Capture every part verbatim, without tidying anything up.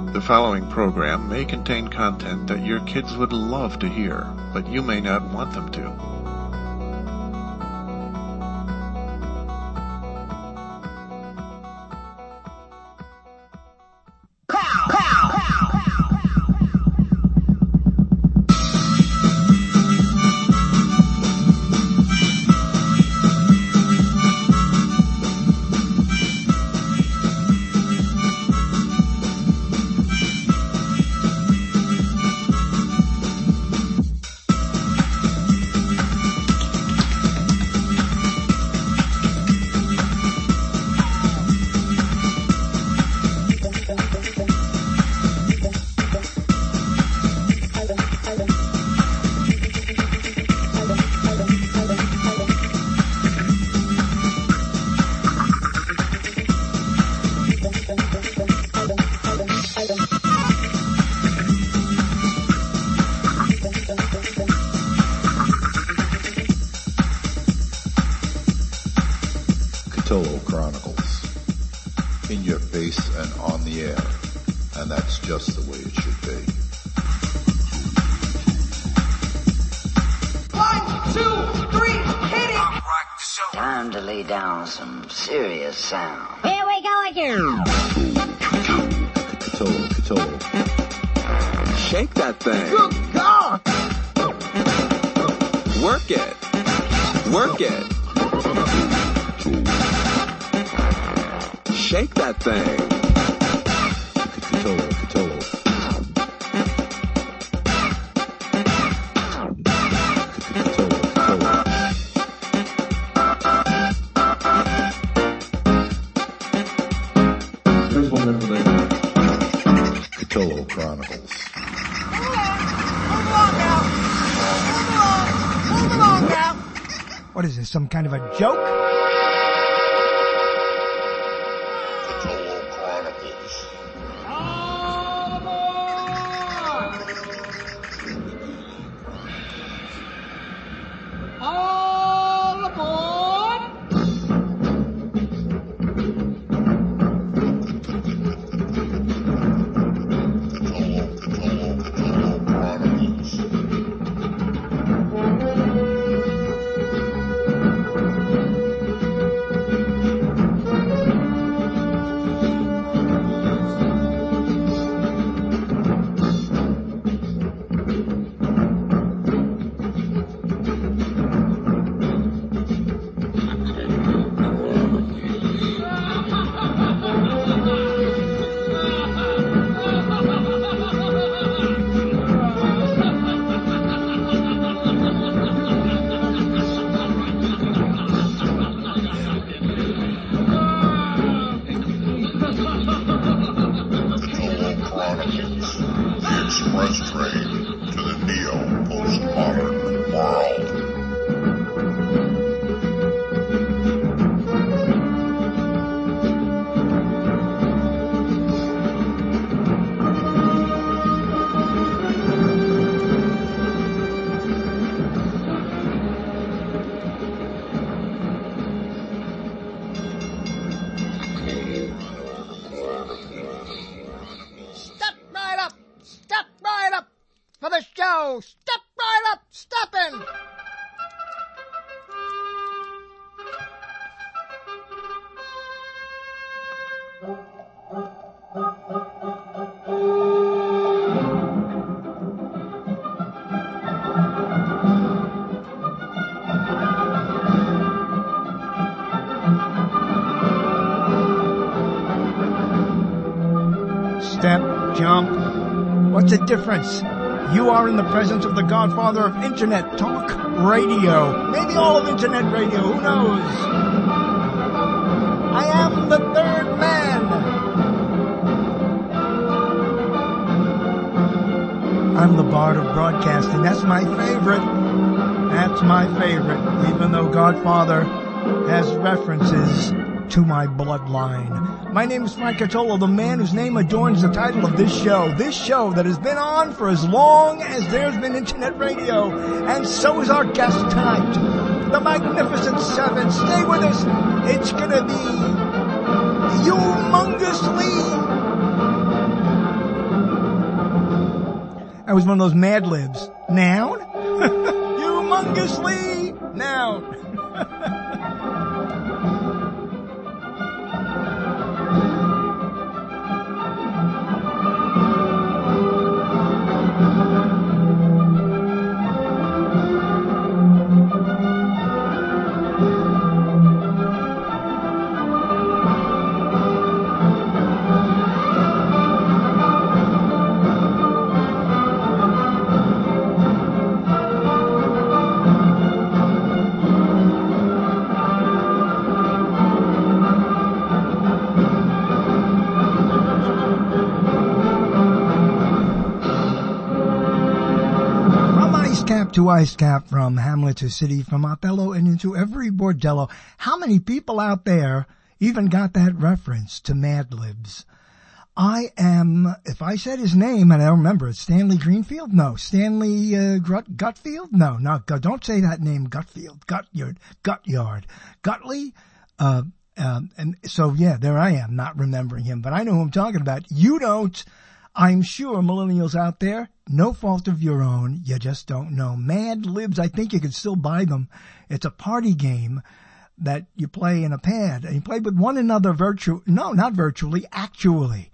The following program may contain content that your kids would love to hear, but you may not want them to. Cthulhu Chronicles. In your face and on the air. And that's just the way it should be. One, two, three, hit it! Time to lay down some serious sound. Here we go again. Cthulhu, Cthulhu. Shake that thing. Good God! Work it. Work it. Shake that thing. Cthulhu, Cthulhu. Cthulhu, Cthulhu. There's one there for that. Cthulhu Chronicles. Move along now! Move along! Move along now! What is this, some kind of a joke? Step right up! Step in! Step, jump. What's the difference? You are in the presence of the godfather of Internet Talk Radio. Maybe all of Internet Radio, who knows? I am the third man. I'm the bard of broadcasting. That's my favorite. That's my favorite, even though Godfather has references to my bloodline. My name is Frank Cthulhu, the man whose name adorns the title of this show. This show that has been on for as long as there's been internet radio. And so is our guest tonight, the Magnificent Seven. Stay with us. It's gonna be humongously was one of those Mad Libs. Noun? Humongously noun. To Ice Cap, from Hamlet to City, from Othello and into every bordello. How many people out there even got that reference to Mad Libs? I am, if I said his name, and I don't remember, it's Stanley Greenfield? No. Stanley uh, Gut, Gutfield? No, not Gut. Don't say that name, Gutfield. Gutyard. Gutyard. Gutley? Uh, um, and so, yeah, there I am, not remembering him. But I know who I'm talking about. You don't. I'm sure millennials out there, no fault of your own, you just don't know. Mad Libs, I think you can still buy them. It's a party game that you play in a pad, and you play with one another virtually. No, not virtually, actually.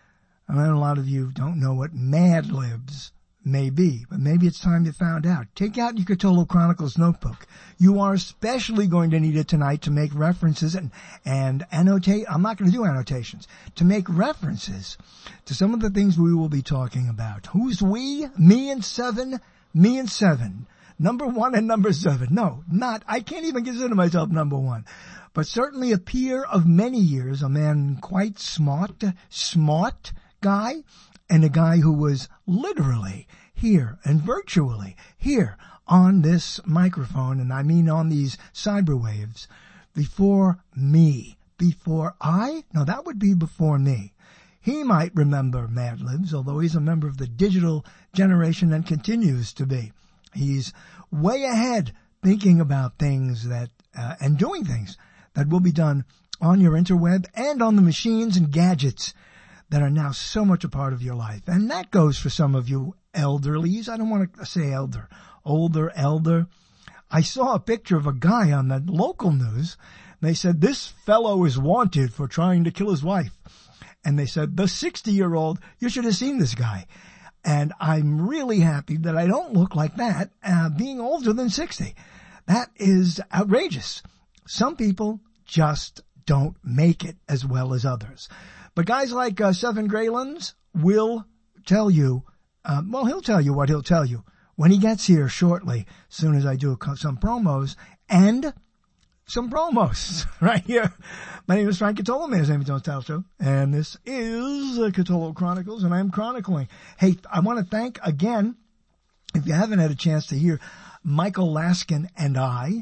I mean, a lot of you don't know what Mad Libs may be, but maybe it's time you found out. Take out your Cthulhu Chronicles notebook. You are especially going to need it tonight to make references and, and annotate. I'm not going to do annotations. To make references to some of the things we will be talking about. Who's we? Me and seven? Me and seven. Number one and number seven. No, not. I can't even consider myself number one. But certainly a peer of many years, a man quite smart, smart guy, and a guy who was literally here and virtually here on this microphone, and I mean on these cyber waves, before me. Before I? No, that would be before me. He might remember Mad Libs, although he's a member of the digital generation and continues to be. He's way ahead thinking about things that, uh, and doing things that will be done on your interweb and on the machines and gadgets that are now so much a part of your life. And that goes for some of you elderlies. I don't want to say elder, older, elder. I saw a picture of a guy on the local news. They said, this fellow is wanted for trying to kill his wife. And they said, the sixty-year-old, you should have seen this guy. And I'm really happy that I don't look like that, uh, being older than sixty. That is outrageous. Some people just don't make it as well as others. But guys like uh, Seven Greylands will tell you, uh, well, he'll tell you what he'll tell you when he gets here shortly, as soon as I do some promos, and some promos right here. My name is Frank Cthulhu, my name is Don't Tell Show, and this is uh, Cthulhu Chronicles, and I'm chronicling. Hey, I want to thank again, if you haven't had a chance to hear, Michael Laskin and I.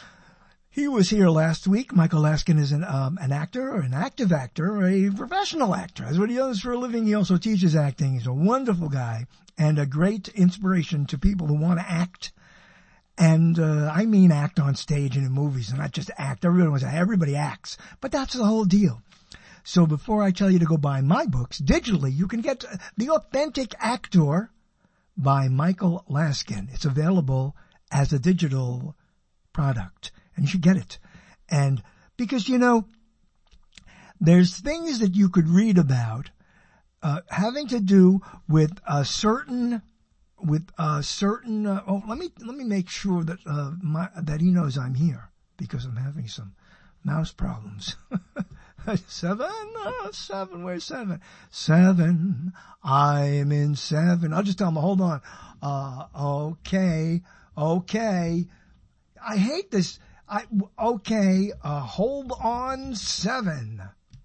He was here last week. Michael Laskin is an, um, an actor, or an active actor, or a professional actor. That's what he does for a living. He also teaches acting. He's a wonderful guy and a great inspiration to people who want to act. And, uh, I mean act on stage and in movies, and not just act. Everybody wants to, everybody acts. But that's the whole deal. So before I tell you to go buy my books, digitally, you can get The Authentic Actor by Michael Laskin. It's available as a digital product. And you should get it. And because, you know, there's things that you could read about, uh, having to do with a certain, with a certain, uh, oh, let me, let me make sure that, uh, my, that he knows I'm here because I'm having some mouse problems. Seven, uh, seven, where's seven? Seven, I'm in seven. I'll just tell him, hold on. Uh, okay, okay. I hate this. I, okay, uh, hold on seven.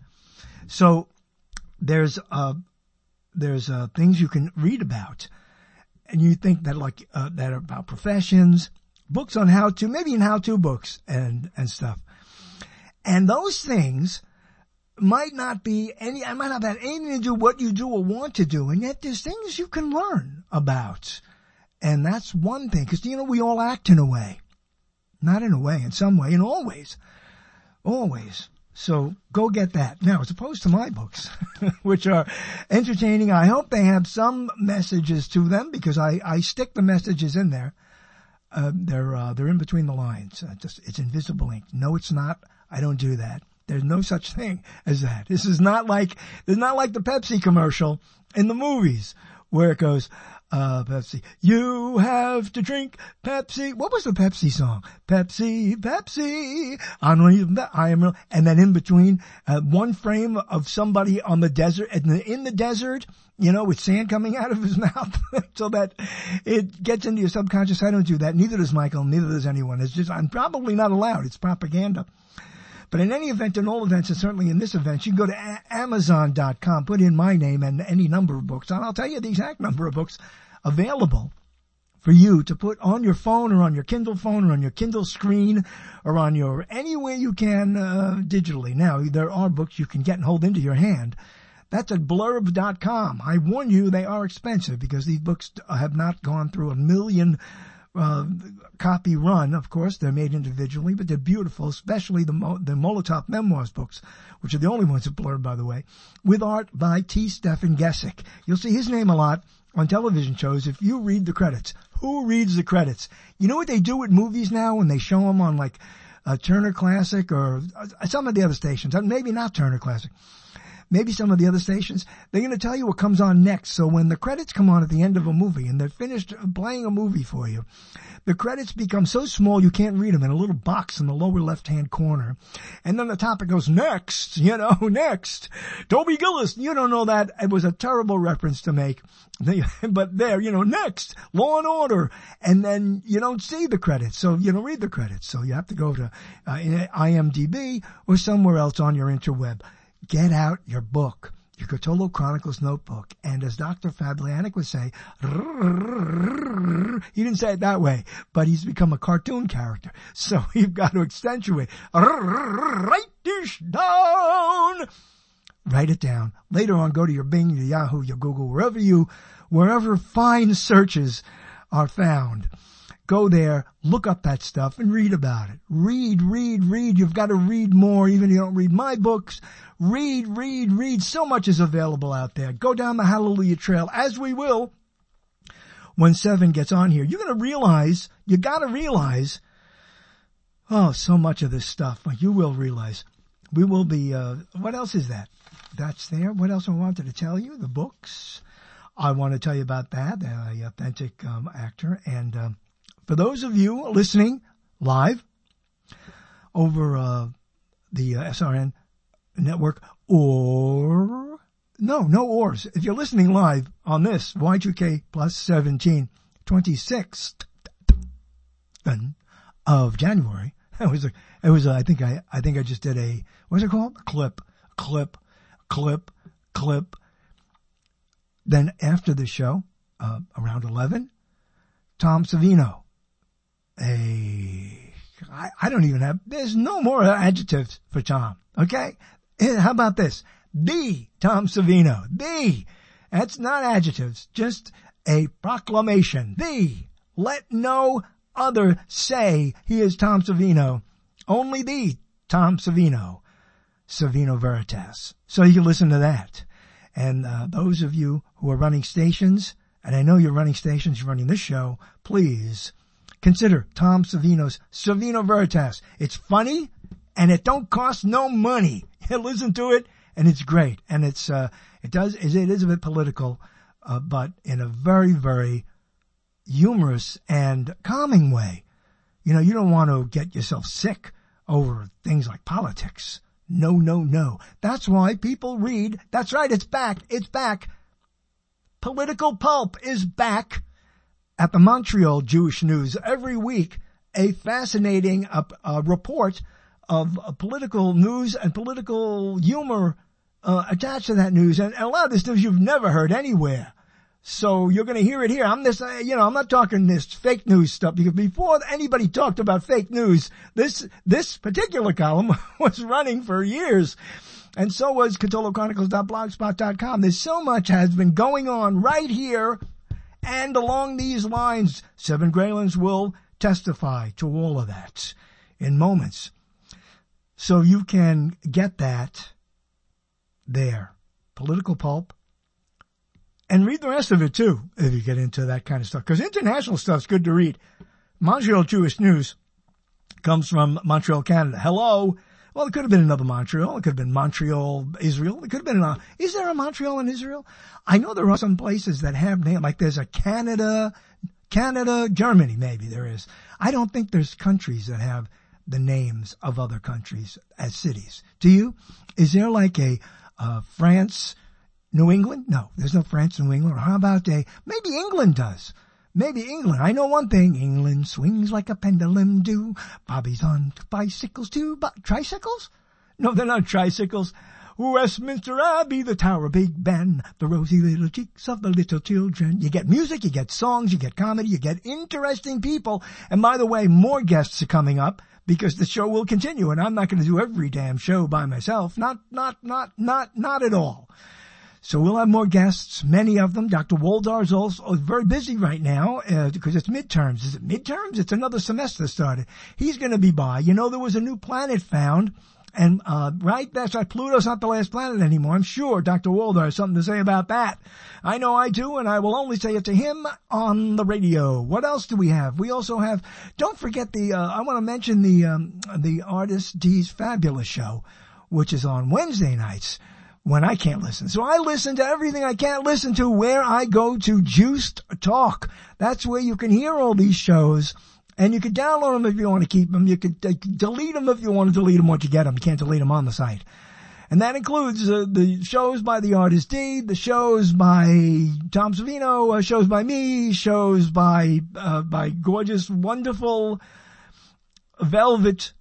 So there's, uh, there's, uh, things you can read about, and you think that like, uh, that are about professions, books on how to, maybe in how-to books and, and stuff. And those things might not be any, I might not have anything to do what you do or want to do, and yet there's things you can learn about. And that's one thing, cause you know, we all act in a way. Not in a way, in some way, in all ways. Always. So go get that. Now, as opposed to my books, which are entertaining, I hope they have some messages to them because I, I stick the messages in there. Uh, they're, uh, they're in between the lines. Uh, just, it's invisible ink. No, it's not. I don't do that. There's no such thing as that. This is not like, it's not like the Pepsi commercial in the movies where it goes, uh, Pepsi, you have to drink Pepsi. What was the Pepsi song? Pepsi, Pepsi, I am, and then in between, uh, one frame of somebody on the desert, in the, in the desert, you know, with sand coming out of his mouth so that it gets into your subconscious. I don't do that. Neither does Michael. Neither does anyone. It's just, I'm probably not allowed. It's propaganda. But in any event, in all events, and certainly in this event, you can go to a- amazon dot com, put in my name and any number of books, and I'll tell you the exact number of books available for you to put on your phone or on your Kindle phone or on your Kindle screen or on your, anywhere you can, uh, digitally. Now, there are books you can get and hold into your hand. That's at blurb dot com. I warn you, they are expensive because these books have not gone through a million Uh, copy run. Of course, they're made individually, but they're beautiful, especially the Mo- the Molotov Memoirs books, which are the only ones that blurred, by the way, with art by T. Stephen Gesick. You'll see his name a lot on television shows if you read the credits. Who reads the credits? You know what they do with movies now when they show them on like uh, Turner Classic or uh, some of the other stations, maybe not Turner Classic, maybe some of the other stations, they're going to tell you what comes on next. So when the credits come on at the end of a movie and they're finished playing a movie for you, the credits become so small you can't read them in a little box in the lower left-hand corner. And then the topic goes, next, you know, next. Toby Gillis, you don't know that. It was a terrible reference to make. But there, you know, next, Law and Order. And then you don't see the credits, so you don't read the credits. So you have to go to uh, I M D B or somewhere else on your interweb. Get out your book, your Cthulhu Chronicles notebook. And as Doctor Fablianic would say, he didn't say it that way, but he's become a cartoon character. So you've got to accentuate. Write this down. Write it down. Later on, go to your Bing, your Yahoo, your Google, wherever you, wherever fine searches are found. Go there, look up that stuff, and read about it. Read, read, read. You've got to read more, even if you don't read my books. Read, read, read. So much is available out there. Go down the Hallelujah Trail, as we will when Seven gets on here. You're going to realize, you got to realize, oh, so much of this stuff. You will realize. We will be, uh, what else is that? That's there. What else I wanted to tell you? The books. I want to tell you about that, the authentic um, actor. And um, for those of you listening live over uh, the uh, S R N network, or no, no ors. If you're listening live on this Y two K plus seventeen, twenty-sixth of January, that was a, it was a, I think I, I think I just did a, what's it called? A clip, clip, clip, clip. Then after the show, uh, around eleven, Tom Savino. A, I, I don't even have, there's no more adjectives for Tom. Okay? How about this? The Tom Savino. The. That's not adjectives. Just a proclamation. The. Let no other say he is Tom Savino. Only the Tom Savino. Savino Veritas. So you can listen to that. And uh, those of you who are running stations, and I know you're running stations, you're running this show, please consider Tom Savino's Savino Veritas. It's funny, and it don't cost no money. You listen to it, and it's great. And it's uh, it does it is a bit political, uh, but in a very, very humorous and calming way. You know, you don't want to get yourself sick over things like politics. No, no, no. That's why people read. That's right. It's back. It's back. Political Pulp is back at the Montreal Jewish News every week. A fascinating uh, uh, report of uh, political news and political humor uh, attached to that news. And, and a lot of this news you've never heard anywhere. So you're going to hear it here. I'm this, uh, you know, I'm not talking this fake news stuff because before anybody talked about fake news, this, this particular column was running for years. And so was Cthulhu Chronicles dot blogspot dot com. There's so much has been going on right here and along these lines. Seven Greylands will testify to all of that in moments. So you can get that there. Political Pulp. And read the rest of it too, if you get into that kind of stuff. Because international stuff's good to read. Montreal Jewish News comes from Montreal, Canada. Hello. Well, it could have been another Montreal. It could have been Montreal, Israel. It could have been a, is there a Montreal in Israel? I know there are some places that have names, like there's a Canada, Canada, Germany, maybe there is. I don't think there's countries that have the names of other countries as cities. Do you? Is there like a, uh, France, New England? No, there's no France, New England. Or how about a, maybe England does. Maybe England. I know one thing. England swings like a pendulum do. Bobby's on bicycles too. But tricycles? No, they're not tricycles. Westminster Abbey, the Tower of Big Ben, the rosy little cheeks of the little children. You get music, you get songs, you get comedy, you get interesting people. And by the way, more guests are coming up because the show will continue. And I'm not going to do every damn show by myself. Not, not, not, not, not at all. So we'll have more guests, many of them. Doctor Woldar's also very busy right now uh, because it's midterms. Is it midterms? It's another semester started. He's going to be by. You know, there was a new planet found, and uh right, that's right, Pluto's not the last planet anymore. I'm sure Doctor Woldar has something to say about that. I know I do, and I will only say it to him on the radio. What else do we have? We also have, don't forget the, uh, I want to mention the, um, the Artist D's Fabulous Show, which is on Wednesday nights. When I can't listen. So I listen to everything I can't listen to where I go to Juiced Talk. That's where you can hear all these shows. And you can download them if you want to keep them. You can uh, delete them if you want to delete them once you get them. You can't delete them on the site. And that includes uh, the shows by the Artist D, the shows by Tom Savino, uh, shows by me, shows by, uh, by gorgeous, wonderful Velvet,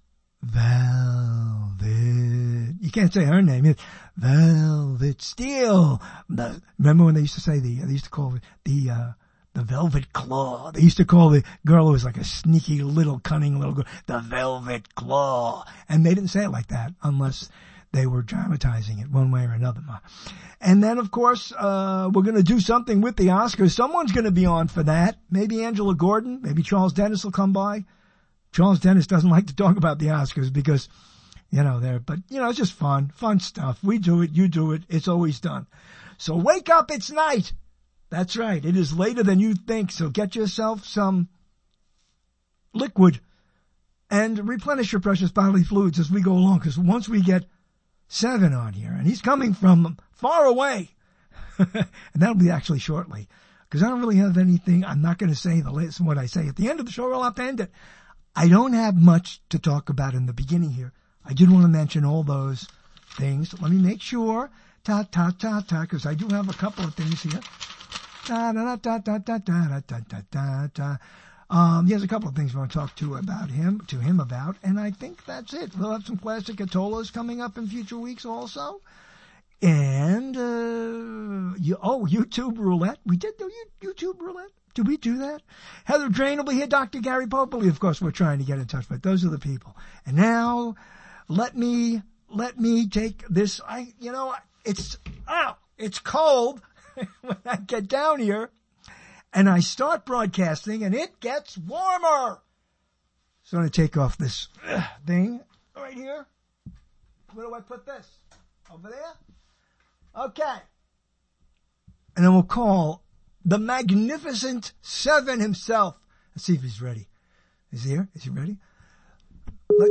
Velvet. You can't say her name. It's Velvet Steel. The, remember when they used to say the, they used to call it the, uh, the Velvet Claw. They used to call the girl who was like a sneaky little cunning little girl, the Velvet Claw. And they didn't say it like that unless they were dramatizing it one way or another. And then of course, uh, we're going to do something with the Oscars. Someone's going to be on for that. Maybe Angela Gordon, maybe Charles Dennis will come by. Charles Dennis doesn't like to talk about the Oscars because, you know, they're, but, you know, it's just fun, fun stuff. We do it, you do it, it's always done. So wake up, it's night. That's right, it is later than you think, so get yourself some liquid and replenish your precious bodily fluids as we go along, because once we get Seven on here, and he's coming from far away, and that'll be actually shortly, because I don't really have anything. I'm not going to say the last what I say at the end of the show. I'll have to end it. I don't have much to talk about in the beginning here. I did want to mention all those things. Let me make sure, ta ta ta ta, because I do have a couple of things here. Ta ta ta ta ta ta ta ta ta ta. Um, he has a couple of things I want to talk to about him, to him about, and I think that's it. We'll have some classic Atolas coming up in future weeks also. And, uh, you, oh, YouTube roulette. We did do YouTube roulette. Did we do that? Heather Drain will be here. Doctor Gary Popoli, of course, we're trying to get in touch with. Those are the people. And now, let me, let me take this. I, you know, it's, oh, it's cold when I get down here. And I start broadcasting, and it gets warmer. So I'm going to take off this uh, thing right here. Where do I put this? Over there? Okay. And then we'll call the Magnificent Seven himself. Let's see if he's ready. Is he here? Is he ready? Let...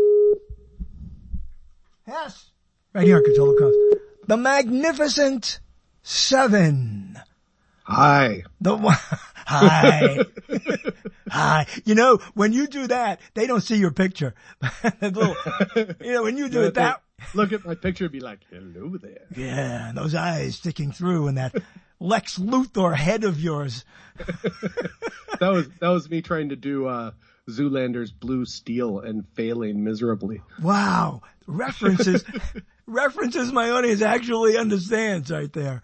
Yes. Right here, Control comes. The Magnificent Seven. Hi. The hi. Hi. You know, when you do that, they don't see your picture. little, you know, when you do yeah, it that look at my picture and be like, hello there. Yeah, and those eyes sticking through and that Lex Luthor head of yours. that was that was me trying to do uh Zoolander's Blue Steel and failing miserably. Wow. References references my audience actually understands right there.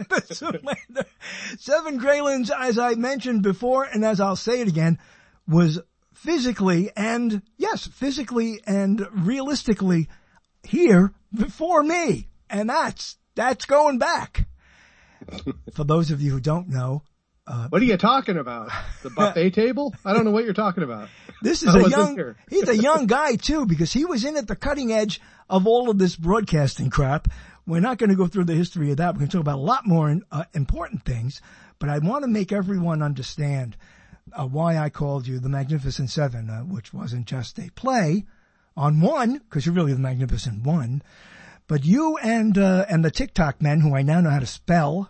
Seven Greylands, as I mentioned before, and as I'll say it again, was physically and, yes, physically and realistically here before me. And that's, that's going back. For those of you who don't know, What are you talking about? The buffet table? I don't know what you're talking about. This is I a wasn't young, here. he's a young guy too, because he was in at the cutting edge of all of this broadcasting crap. We're not going to go through the history of that. We're going to talk about a lot more uh, important things, but I want to make everyone understand uh, why I called you the Magnificent Seven, uh, which wasn't just a play on one, because you're really the Magnificent One, but you and, uh, and the TikTok men, who I now know how to spell,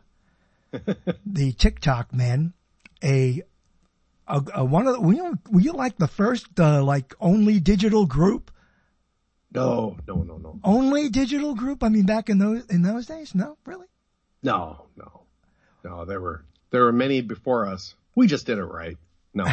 the TikTok men, a, a, a one of the, were you, were you like the first, uh, like only digital group? No, no, no, no. Only digital group? I mean, back in those, in those days? No, really? No, no, no. There were, there were many before us. We just did it right. No.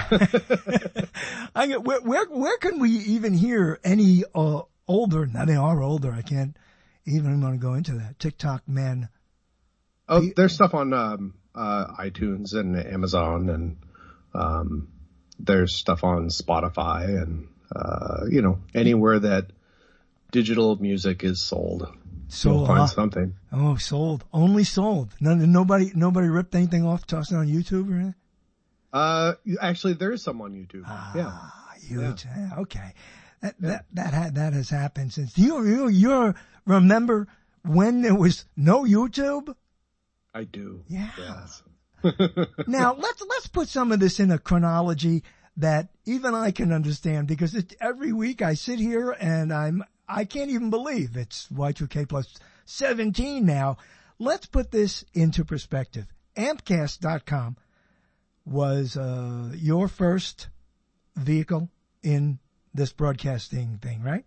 I get, where, where, where can we even hear any, uh, older, now they are older, I can't even want to go into that, TikTok men. Oh, there's stuff on um, uh, iTunes and Amazon, and um, there's stuff on Spotify, and uh, you know, anywhere that digital music is sold, sold you'll find huh? something. Oh, sold, only sold. None, nobody, nobody ripped anything off, tossed it on YouTube or anything. Uh, actually, there is some on YouTube. Ah, yeah, YouTube. yeah. Okay, that yeah. that that ha- that has happened since. Do you you you remember when there was no YouTube? I do. Yeah. Yes. Now let's let's put some of this in a chronology that even I can understand, because it, every week I sit here and I'm I can't even believe it's Y two K plus seventeen now. Let's put this into perspective. Ampcast dot com was uh, your first vehicle in this broadcasting thing, right?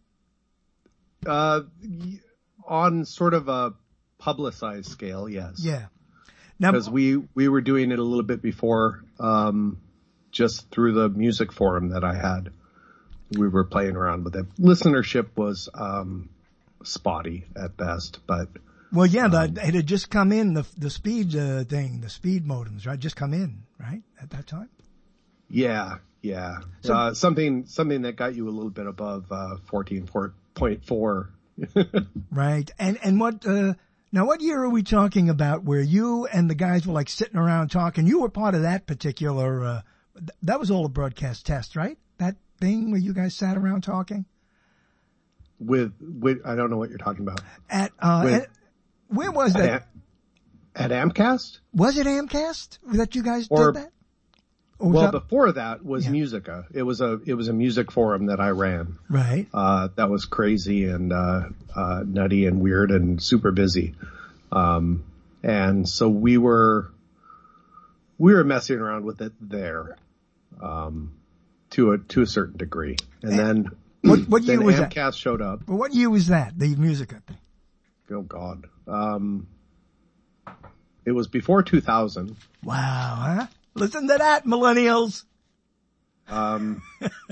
Uh, on sort of a publicized scale, yes. Yeah. Now, because we, we were doing it a little bit before, um, just through the music forum that I had. We were playing around with it. Listenership was, um, spotty at best, but. Well, yeah, um, the, it had just come in, the, the speed, uh, thing, the speed modems, right? Just come in, right? At that time? Yeah, yeah. So, uh, something, something that got you a little bit above, uh, fourteen point four. Right. And, and what, uh, now what year are we talking about where you and the guys were like sitting around talking? You were part of that particular, uh, th- that was all a broadcast test, right? That thing where you guys sat around talking? With, with, I don't know what you're talking about. At, uh, with, at, where was that? At, at Amcast? Was it Amcast that you guys or, did that? Or was well, that? before that was Yeah. Musica. It was a, it was a music forum that I ran. Right. Uh, that was crazy and, uh, uh, nutty and weird and super busy. Um, and so we were, we were messing around with it there, um, to a, to a certain degree. And, and then, what, what year then was Amcast that? showed up. Well, what year was that? The Musica thing? Oh God. Um, it was before two thousand. Wow, huh? Listen to that, millennials. Um,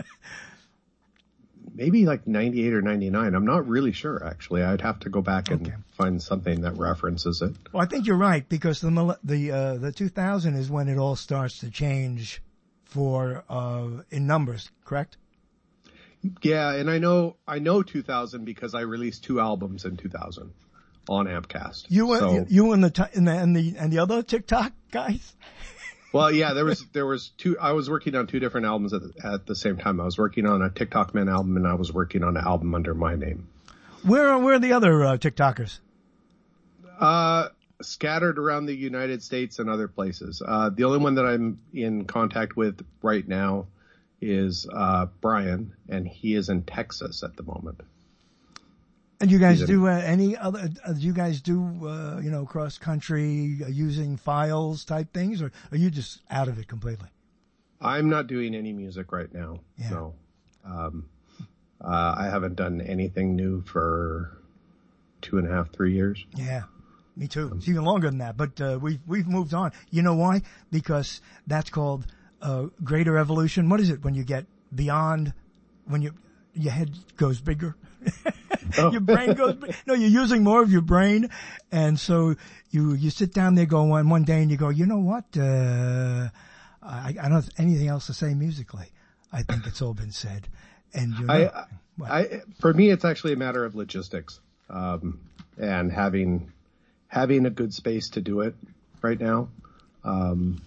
maybe like ninety-eight or ninety-nine. I'm not really sure, actually. I'd have to go back and Okay. find something that references it. Well, I think you're right, because the mil- the uh, the two thousand is when it all starts to change for uh in numbers, correct? Yeah, and I know I know two thousand because I released two albums in two thousand on Ampcast. You and So, you and the t- and the and the and the other TikTok guys. well, yeah, there was there was two. I was working on two different albums at the, at the same time. I was working on a TikTok Man album, and I was working on an album under my name. Where are where are the other uh, TikTokers? Uh, scattered around the United States and other places. Uh, the only one that I'm in contact with right now is uh Brian, and he is in Texas at the moment. And you guys He's do uh, any other? Uh, do you guys do uh, you know cross country uh, using files type things, or are you just out of it completely? I'm not doing any music right now. Yeah. No. Um, uh, I haven't done anything new for two and a half, three years. Yeah, me too. It's even longer than that, but uh, we've we've moved on. You know why? Because that's called uh, greater evolution. What is it when you get beyond, when you your head goes bigger, Oh. your brain goes. big- No, you're using more of your brain, and so you you sit down there going one one day and you go, you know what? Uh, I I don't have anything else to say musically. I think it's all been said. And you know, I, what? I, for me, it's actually a matter of logistics, um, and having, having a good space to do it right now. Um,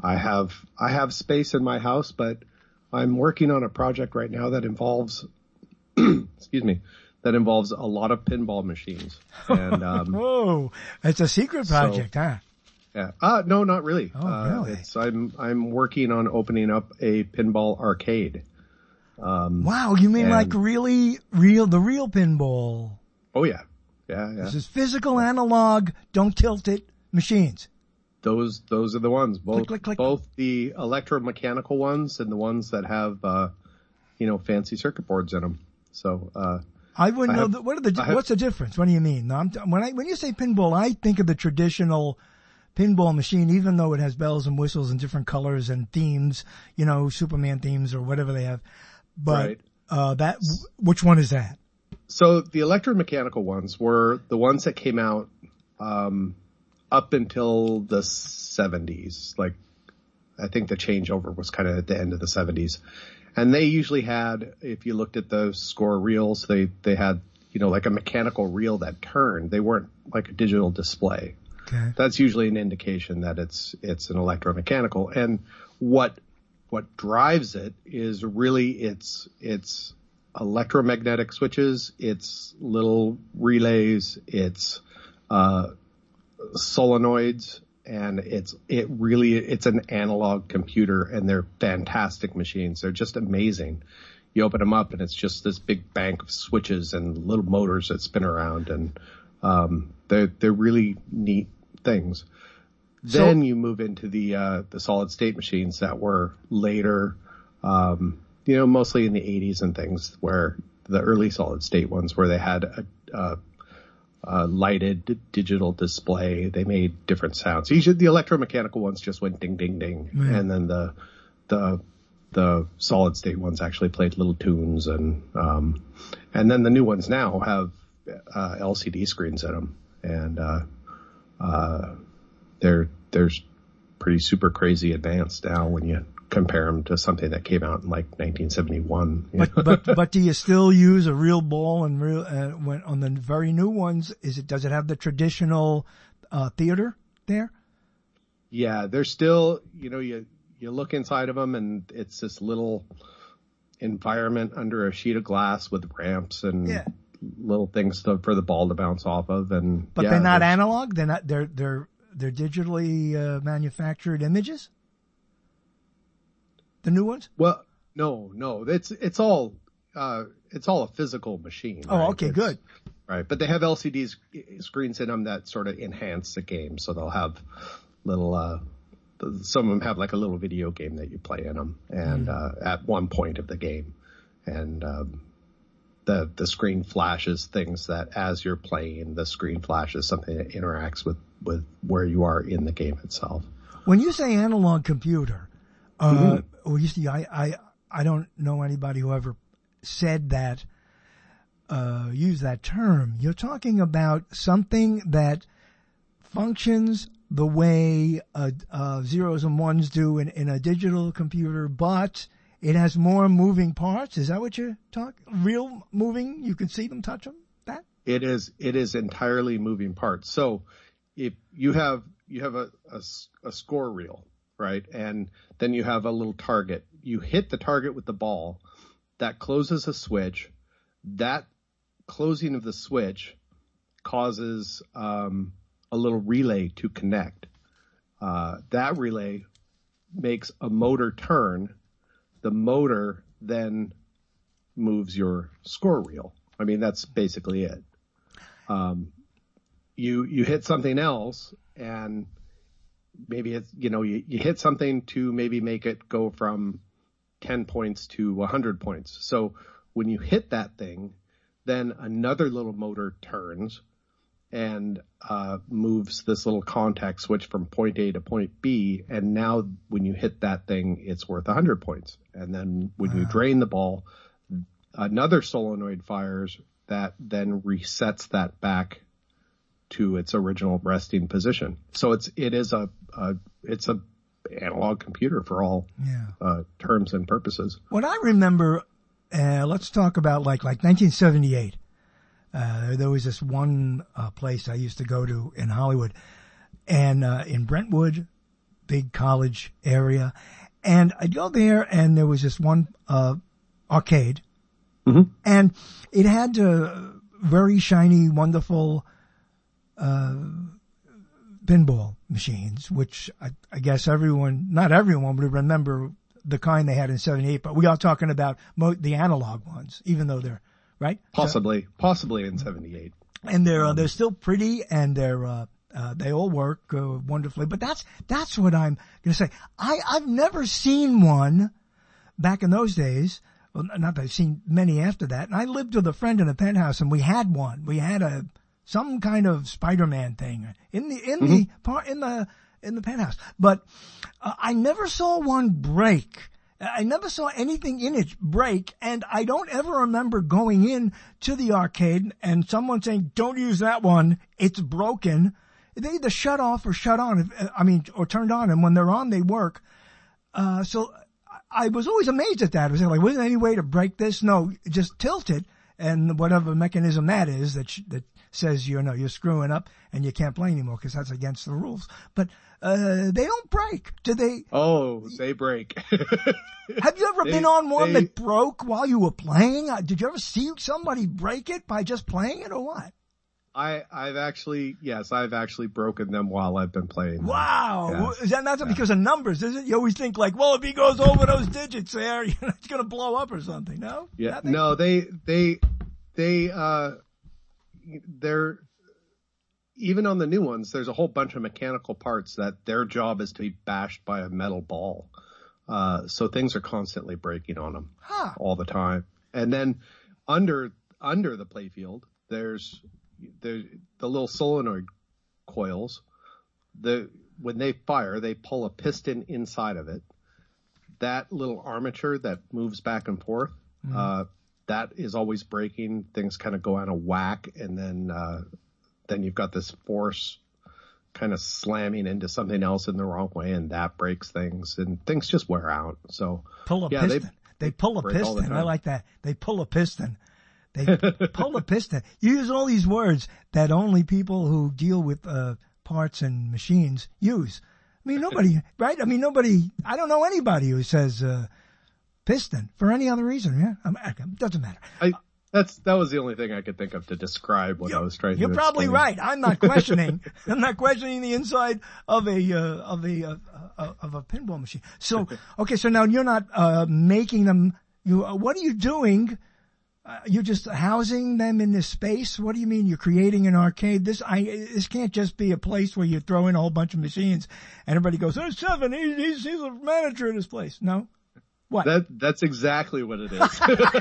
I have I have space in my house, but I'm working on a project right now that involves, excuse me, that involves a lot of pinball machines. And um, oh, it's a secret project, so, huh? Yeah. Uh, no, not really. Oh, uh, really? It's, I'm I'm working on opening up a pinball arcade. Um, wow, you mean and, like really real, the real pinball? Oh yeah, yeah, yeah. This is physical, analog, don't tilt it machines. Those those are the ones. Both click, click, click. both the electromechanical ones and the ones that have uh, you know fancy circuit boards in them. So uh, I wouldn't I know. have, the, what are the have, what's the difference? What do you mean? No, I'm, when I when you say pinball, I think of the traditional pinball machine, even though it has bells and whistles and different colors and themes, you know, Superman themes or whatever they have. But right. uh, that which one is that? So the electromechanical ones were the ones that came out um, up until the seventies. Like, I think the changeover was kind of at the end of the seventies. And they usually had, if you looked at the score reels, they, they had, you know, like a mechanical reel that turned. They weren't like a digital display. Okay. That's usually an indication that it's, it's an electromechanical. And what, what drives it is really it's, it's electromagnetic switches, it's little relays, it's, uh, solenoids, and it's, it really, it's an analog computer, and they're fantastic machines. They're just amazing. You open them up and it's just this big bank of switches and little motors that spin around, and, um, they're, they're really neat things. So, then you move into the, uh, the solid state machines that were later, um, you know, mostly in the eighties and things, where the early solid state ones where they had a, a, a lighted d- digital display. They made different sounds. Usually the electromechanical ones just went ding, ding, ding. Yeah. And then the, the, the solid state ones actually played little tunes, and, um, and then the new ones now have, uh, L C D screens in them. And, uh, uh, they're, they're pretty super crazy advanced now when you compare them to something that came out in like nineteen seventy-one. But, but, but do you still use a real ball and real, uh, when on the very new ones, is it, does it have the traditional, uh, theater there? Yeah, they're still, you know, you, you look inside of them and it's this little environment under a sheet of glass with ramps and Yeah. little things to, for the ball to bounce off of. And But yeah, they're not there's- analog? They're not, they're, they're, they're digitally, uh, manufactured images? The new ones? Well, no, no, it's, it's all, uh, it's all a physical machine. Oh, right? okay, It's- good. Right. But they have L C D screens in them that sort of enhance the game. So they'll have little, uh, some of them have like a little video game that you play in them, and, uh, at one point of the game. And, um, the, the screen flashes things that as you're playing, the screen flashes something that interacts with, with where you are in the game itself. When you say analog computer, uh, Mm-hmm. well, you see, I, I, I don't know anybody who ever said that, uh, use that term. You're talking about something that functions the way, uh, uh, zeros and ones do in, in a digital computer, but it has more moving parts. Is that what you're talking? Real moving? You can see them, touch them? That? It is, it is entirely moving parts. So if you have, you have a, a, a score reel, right? And then you have a little target. You hit the target with the ball, that closes a switch. That closing of the switch causes, um, a little relay to connect. Uh, that relay makes a motor turn. The motor then moves your score reel. I mean, that's basically it. Um, you, you hit something else, and maybe it's, you know, you, you hit something to maybe make it go from ten points to one hundred points. So when you hit that thing, then another little motor turns and, uh, moves this little contact switch from point A to point B. And now when you hit that thing, it's worth one hundred points. And then when wow. you drain the ball, another solenoid fires that then resets that back to its original resting position. So it's, it is a, a it's a analog computer for all, yeah. uh, terms and purposes. What I remember, uh, let's talk about like, like nineteen seventy-eight. Uh, there was this one, uh, place I used to go to in Hollywood, and, uh, in Brentwood, big college area. And I'd go there and there was this one, uh, arcade. Mm-hmm. And it had, uh, very shiny, wonderful, uh, pinball machines, which I, I guess everyone, not everyone would remember the kind they had in seventy-eight, but we are talking about mo- the analog ones, even though they're, right? Possibly, so, possibly in seventy-eight. And they're, uh, they're still pretty and they're, uh, uh, they all work, uh, wonderfully, but that's, that's what I'm gonna say. I, I've never seen one back in those days. Well, not that I've seen many after that. And I lived with a friend in a penthouse and we had one. We had a, some kind of Spider-Man thing in the, in mm-hmm. the part, in the, in the penthouse. But, uh, I never saw one break. I never saw anything in it break, and I don't ever remember going in to the arcade and someone saying, don't use that one, it's broken. They either shut off or shut on, I mean, or turned on, and when they're on, they work. Uh, so I was always amazed at that. I was like, wasn't there any way to break this? No, just tilt it, and whatever mechanism that is that, sh- that says, you know, you're screwing up and you can't play anymore because that's against the rules. But, uh, they don't break. Do they? Oh, they break. Have you ever they, been on one they, that broke while you were playing? Did you ever see somebody break it by just playing it or what? I, I've actually, yes, I've actually broken them while I've been playing them. Wow. Yes. Is that not yeah. because of numbers, is it? You always think like, well, if he goes over those digits there, you know, it's going to blow up or something. No? Yeah. Nothing? No, they, they, they, uh, they're, even on the new ones, there's a whole bunch of mechanical parts that their job is to be bashed by a metal ball. Uh, so things are constantly breaking on them huh. all the time. And then under, under the playfield, there's, the, the little solenoid coils. The, when they fire, they pull a piston inside of it. That little armature that moves back and forth, mm-hmm. uh, that is always breaking. Things kind of go out of whack, and then, uh, then you've got this force kind of slamming into something else in the wrong way, and that breaks things, and things just wear out. So pull a yeah, piston. They, they pull a piston. I like that. They pull a piston. They pull a piston. You use all these words that only people who deal with uh parts and machines use. I mean, nobody, right? I mean, nobody. I don't know anybody who says uh piston for any other reason. Yeah, I mean, it doesn't matter. I, That's, that was the only thing I could think of to describe what you're, I was trying to You're probably explain. right. I'm not questioning, I'm not questioning the inside of a, uh, of a, uh, uh, of a pinball machine. So, okay, so now you're not, uh, making them, you, uh, what are you doing? Uh, you're just housing them in this space? What do you mean you're creating an arcade? This, I, this can't just be a place where you throw in a whole bunch of machines and everybody goes, there's seven, he's, he's, he's a manager in this place. No? What? That, that's exactly what it is.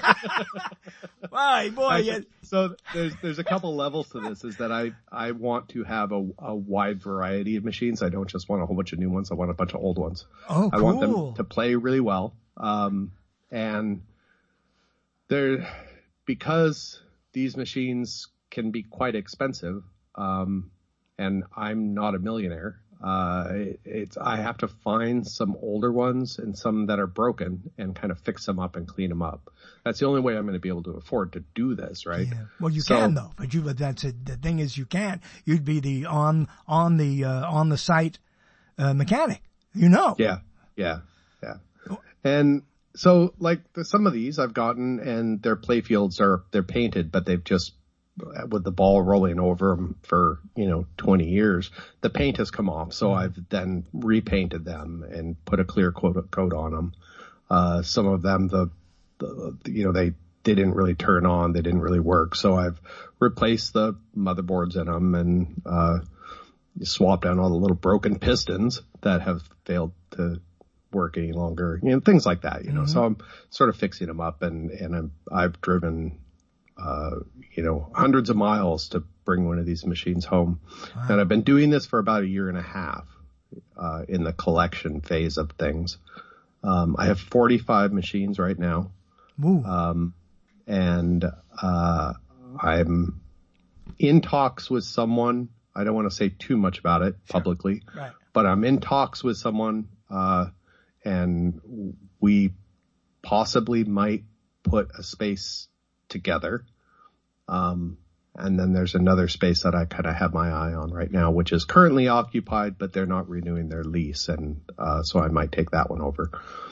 Why, boy. I, you... So there's, there's a couple levels to this, is that I, I want to have a, a wide variety of machines. I don't just want a whole bunch of new ones. I want a bunch of old ones. Oh, cool. I want them to play really well. Um, and they're, because these machines can be quite expensive, um, and I'm not a millionaire, Uh, it, it's, I have to find some older ones and some that are broken and kind of fix them up and clean them up. That's the only way I'm going to be able to afford to do this, right? Yeah. Well, you so, can though, but you, that's a, the thing is you can't. You'd be the on, on the, uh, on the site, uh, mechanic, you know? Yeah. Yeah. Yeah. And so like the, some of these I've gotten and their play fields are, they're painted, but they've just, with the ball rolling over them for, you know, twenty years, the paint has come off. So I've then repainted them and put a clear coat, coat on them. Uh, some of them, the, the, you know, they, they didn't really turn on. They didn't really work. So I've replaced the motherboards in them and, uh, swapped out all the little broken pistons that have failed to work any longer, you know, things like that, you know, mm-hmm. So I'm sort of fixing them up and, and I'm, I've driven, uh, you know, hundreds of miles to bring one of these machines home. Wow. And I've been doing this for about a year and a half, uh, in the collection phase of things. Um, I have forty-five machines right now. Ooh. Um, and, uh, I'm in talks with someone. I don't want to say too much about it Sure. publicly, right. But I'm in talks with someone, uh, and we possibly might put a space together. Um, And then there's another space that I kind of have my eye on right now, which is currently occupied, but they're not renewing their lease. And, uh, so I might take that one over.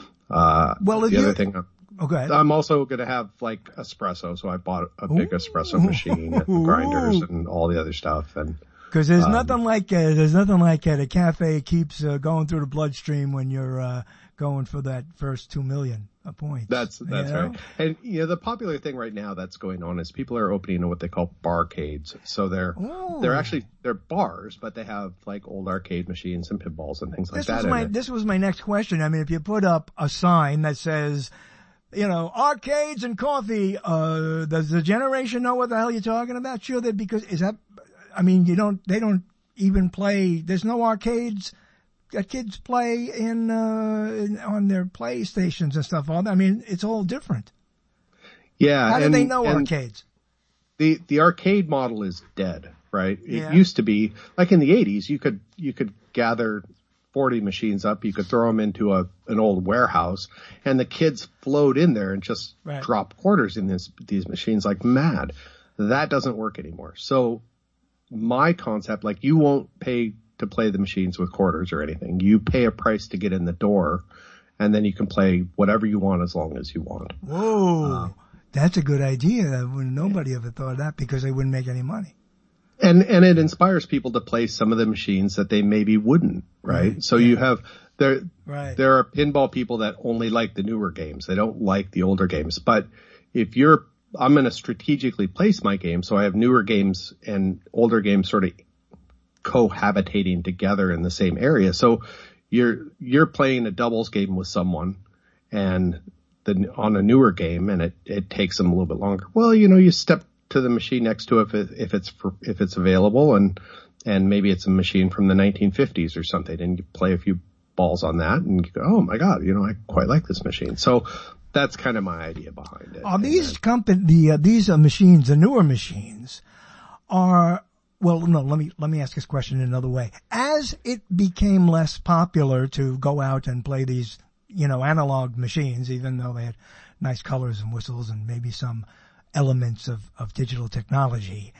Uh, well, the you, other thing, okay. I'm also going to have like espresso. So I bought a big Ooh. espresso machine and grinders and all the other stuff. And, Cause there's um, nothing like, uh, there's nothing like it. A cafe keeps uh, going through the bloodstream when you're, uh, going for that first two million a point. That's, that's you know? right. And, you know, the popular thing right now that's going on is people are opening what they call barcades. So they're, Ooh. they're actually, they're bars, but they have like old arcade machines and pinballs and things like this that. Was my, this was my next question. I mean, if you put up a sign that says, you know, arcades and coffee, uh, does the generation know what the hell you're talking about? Sure, that because, is that, I mean, you don't, they don't even play, there's no arcades that kids play in, uh, in, on their PlayStations and stuff. All that. I mean, it's all different. Yeah. How do and, they know and arcades? The, the arcade model is dead, right? It yeah. used to be, like in the eighties, you could, you could gather forty machines up, you could throw them into a, an old warehouse, and the kids flowed in there and just right. drop quarters in this, these machines like mad. That doesn't work anymore. So my concept, like you won't pay to play the machines with quarters or anything. You pay a price to get in the door, and then you can play whatever you want as long as you want. Whoa, uh, that's a good idea. Nobody ever thought of that because they wouldn't make any money. And and it inspires people to play some of the machines that they maybe wouldn't, right? right. So yeah. you have there right. there are pinball people that only like the newer games. They don't like the older games. But if you're I'm going to strategically place my game so I have newer games and older games sort of cohabitating together in the same area. So you're, you're playing a doubles game with someone and the, on a newer game and it, it takes them a little bit longer. Well, you know, you step to the machine next to it if, it, if it's, for, if it's available and, and maybe it's a machine from the nineteen fifties or something and you play a few balls on that and you go, oh my God, you know, I quite like this machine. So that's kind of my idea behind it. Are these company, the, uh, these uh, machines, the newer machines are, well, no, let me, let me ask this question another way. As it became less popular to go out and play these, you know, analog machines, even though they had nice colors and whistles and maybe some elements of, of digital technology,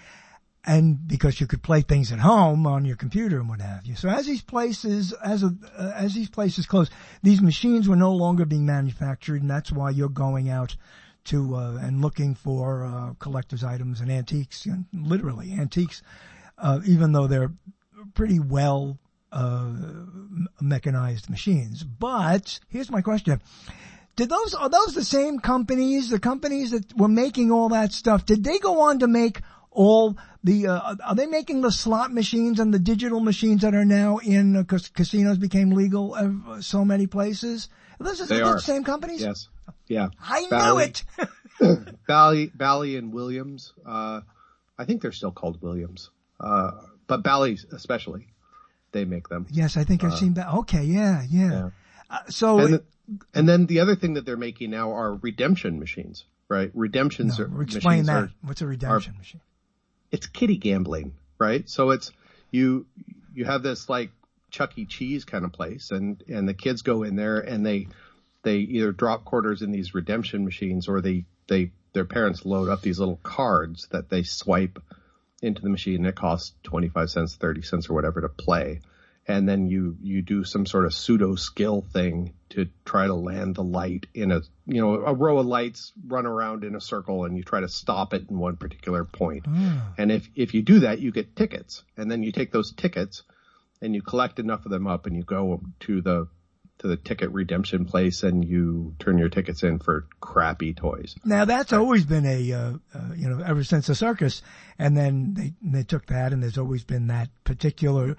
and because you could play things at home on your computer and what have you. So as these places, as a, uh, as these places closed, these machines were no longer being manufactured, and that's why you're going out to, uh, and looking for, uh, collector's items and antiques, you know, literally antiques. Uh, even though they're pretty well, uh, mechanized machines. But here's my question. Did those, are those the same companies, the companies that were making all that stuff? Did they go on to make all the, uh, are they making the slot machines and the digital machines that are now in, uh, cause casinos became legal uh, so many places? Are those they are are the same companies? Yes. Yeah. I Bally, knew it. Bally, Bally and Williams, uh, I think they're still called Williams. Uh, but Bally especially, they make them. Yes, I think I've uh, seen that. Okay, yeah, yeah. yeah. Uh, so, and, the, and then the other thing that they're making now are redemption machines, right? Redemptions no, are explain that. Are, What's a redemption are, machine? It's kiddie gambling, right? So it's you you have this like Chuck E. Cheese kind of place, and and the kids go in there and they they either drop quarters in these redemption machines or they they their parents load up these little cards that they swipe into the machine, and it costs twenty-five cents, thirty cents or whatever to play. And then you, you do some sort of pseudo skill thing to try to land the light in a, you know, a row of lights run around in a circle and you try to stop it in one particular point. Mm. And if, if you do that, you get tickets, and then you take those tickets and you collect enough of them up and you go to the, to the ticket redemption place and you turn your tickets in for crappy toys. Now that's always been a, uh, uh, you know, ever since the circus, and then they, they took that, and there's always been that particular,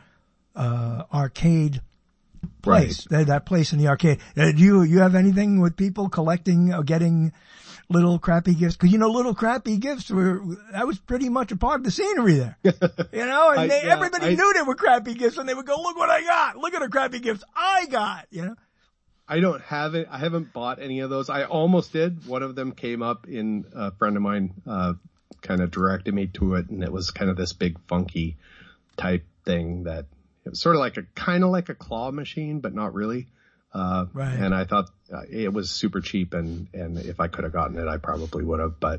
uh, arcade place, right. that, that place in the arcade. Uh, do you, you have anything with people collecting or getting little crappy gifts? Cause you know, little crappy gifts were, that was pretty much a part of the scenery there. You know, and I, they, yeah, everybody I, knew they were crappy gifts, and they would go, look what I got. Look at the crappy gifts I got, you know? I don't have it. I haven't bought any of those. I almost did. One of them came up in a friend of mine, uh, kind of directed me to it, and it was kind of this big funky type thing that it was sort of like a, kind of like a claw machine, but not really. Uh, right. And I thought uh, it was super cheap, and, and if I could have gotten it, I probably would have, but,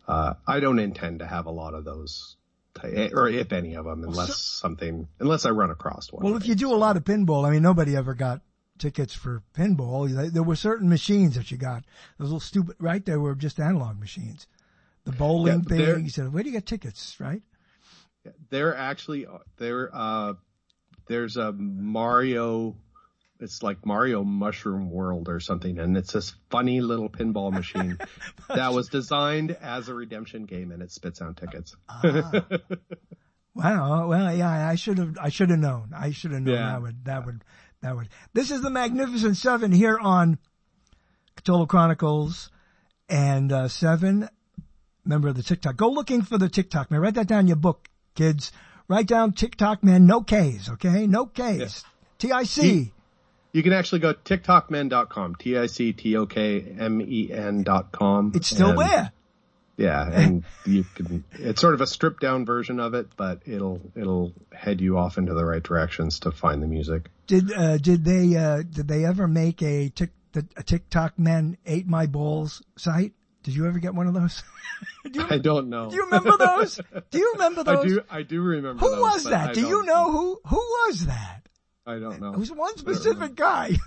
uh, I don't intend to have a lot of those, ty- or if any of them, unless so, something, unless I run across one. Well, if you do a lot of pinball, I mean, nobody ever got tickets for pinball. There were certain machines that you got. Those little stupid, right? They were just analog machines. The bowling yeah, thing. You said, where do you get tickets, right? They're actually, they're, uh, there's a Mario, it's like Mario Mushroom World or something, and it's this funny little pinball machine that was designed as a redemption game, and it spits out tickets. ah. Wow. Well, yeah, I should have, I should have known. I should have known Yeah. that would, that would, that would. This is the Magnificent Seven here on Cthulhu Chronicles, and uh, Seven, member of the TikTok. Go looking for the TikTok man. Write that down in your book, kids. Write down TikTok man, no K's, okay? No K's. Yeah. T I C. You can actually go tick men dot com, T I C T O K M E N dot com. It's still and, there. Yeah, and you can, it's sort of a stripped down version of it, but it'll, it'll head you off into the right directions to find the music. Did, uh, did they, uh, did they ever make a tick, a TikTok men ate my balls site? Did you ever get one of those? do you, I don't know. Do you remember those? Do you remember those? I do, I do remember Who those, was but that? I do you don't know who, who was that? I don't know. It was one specific guy.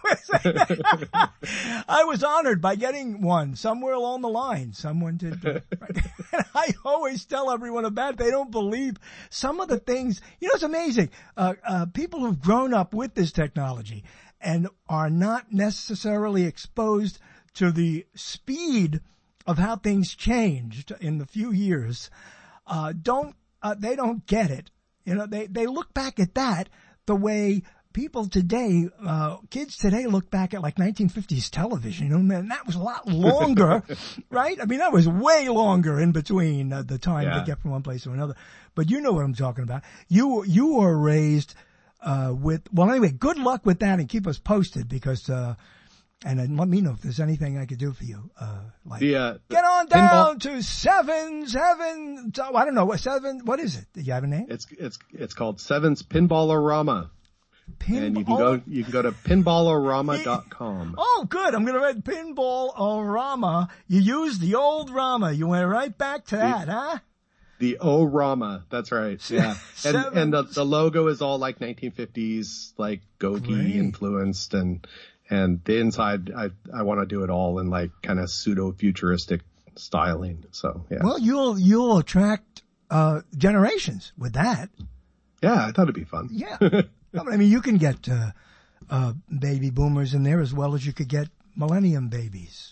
I was honored by getting one somewhere along the line. Someone did. Uh, and I always tell everyone about it. They don't believe some of the things. You know, it's amazing. Uh, uh, people who've grown up with this technology and are not necessarily exposed to the speed of how things changed in the few years, uh, don't, uh, they don't get it. You know, they, they look back at that the way people today, uh, kids today look back at like nineteen fifties television. You know, man, that was a lot longer, right? I mean, that was way longer in between uh, the time Yeah. to get from one place to another. But you know what I'm talking about. You, you were raised, uh, with, well, anyway, good luck with that and keep us posted because, uh, and then let me know if there's anything I could do for you. Uh, like, The, uh, get on pinball- down to seven, seven, oh, I don't know, what seven, what is it? Do you have a name? It's, it's, it's called Seven's Pinball-orama. Pin- And you can oh, go, you can go to pinball-orama dot com. Oh, good. I'm going to write Pinball-orama. You used the old Rama. You went right back to that, huh? The O-Rama. That's right. Yeah. And, Seven- and the, the logo is all like nineteen fifties, like Gogi Great. influenced, and, and the inside, I, I want to do it all in like kind of pseudo-futuristic styling. So, yeah. Well, you'll, you'll attract, uh, generations with that. Yeah, I thought it'd be fun. Yeah. I mean, you can get, uh, uh, baby boomers in there as well as you could get millennium babies.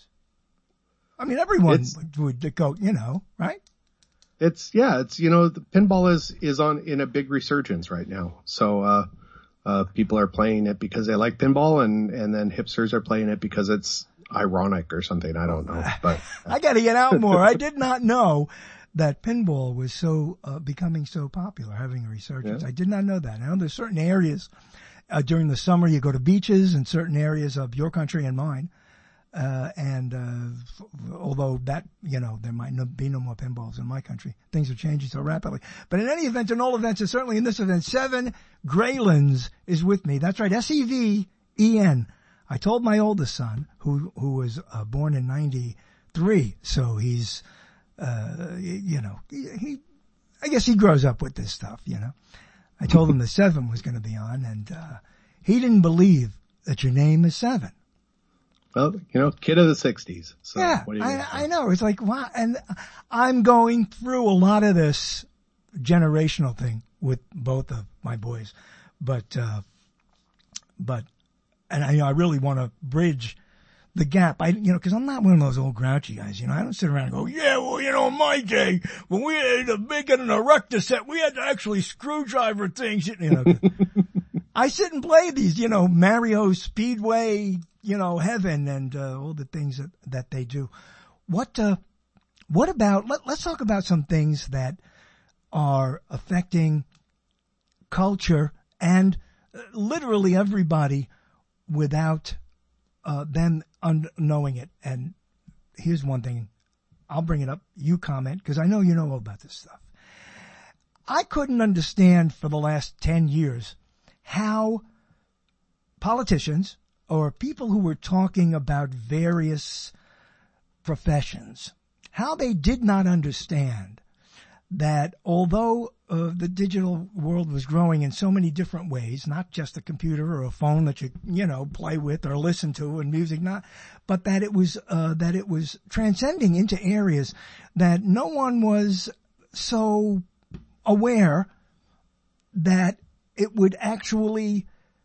I mean, everyone It's- would, would go, you know, right? It's, yeah, it's, you know, the pinball is, is on, in a big resurgence right now. So, uh, uh, people are playing it because they like pinball, and, and then hipsters are playing it because it's ironic or something. I don't know, but I got to get out more. I did not know that pinball was so uh, becoming so popular, having a resurgence. Yeah. I did not know that. Now there's certain areas uh, during the summer you go to beaches in certain areas of your country and mine, uh, and uh, f- although that you know there might no, be no more pinballs in my country, things are changing so rapidly. But in any event, in all events, and certainly in this event, Seven Graylands is with me. That's right, S E V E N. I told my oldest son, who who was uh, born in ninety-three, so he's. Uh, you know, he, he, I guess he grows up with this stuff, you know. I told him the Seven was going to be on, and, uh, he didn't believe that your name is Seven. well, you know, kid of the sixties. So yeah, what are you gonna I, do? I know. It's like, wow. And I'm going through a lot of this generational thing with both of my boys, but, uh, but, and I, I really want to bridge the gap. I, you know, cause I'm not one of those old grouchy guys, you know, I don't sit around and go, yeah, well, you know, in my day, when we had to make it an erector set, we had to actually screwdriver things, you know. I sit and play these, you know, Mario Speedway, you know, heaven and, uh, all the things that, that they do. What, uh, what about, let, let's talk about some things that are affecting culture and uh, literally everybody without Uh, them un- knowing it. And here's one thing. I'll bring it up. You comment, because I know you know all about this stuff. I couldn't understand for the last ten years how politicians or people who were talking about various professions, how they did not understand that although uh, the digital world was growing in so many different ways, not just a computer or a phone that you, you know, play with or listen to and music, not, but that it was, uh, that it was transcending into areas that no one was so aware that it would actually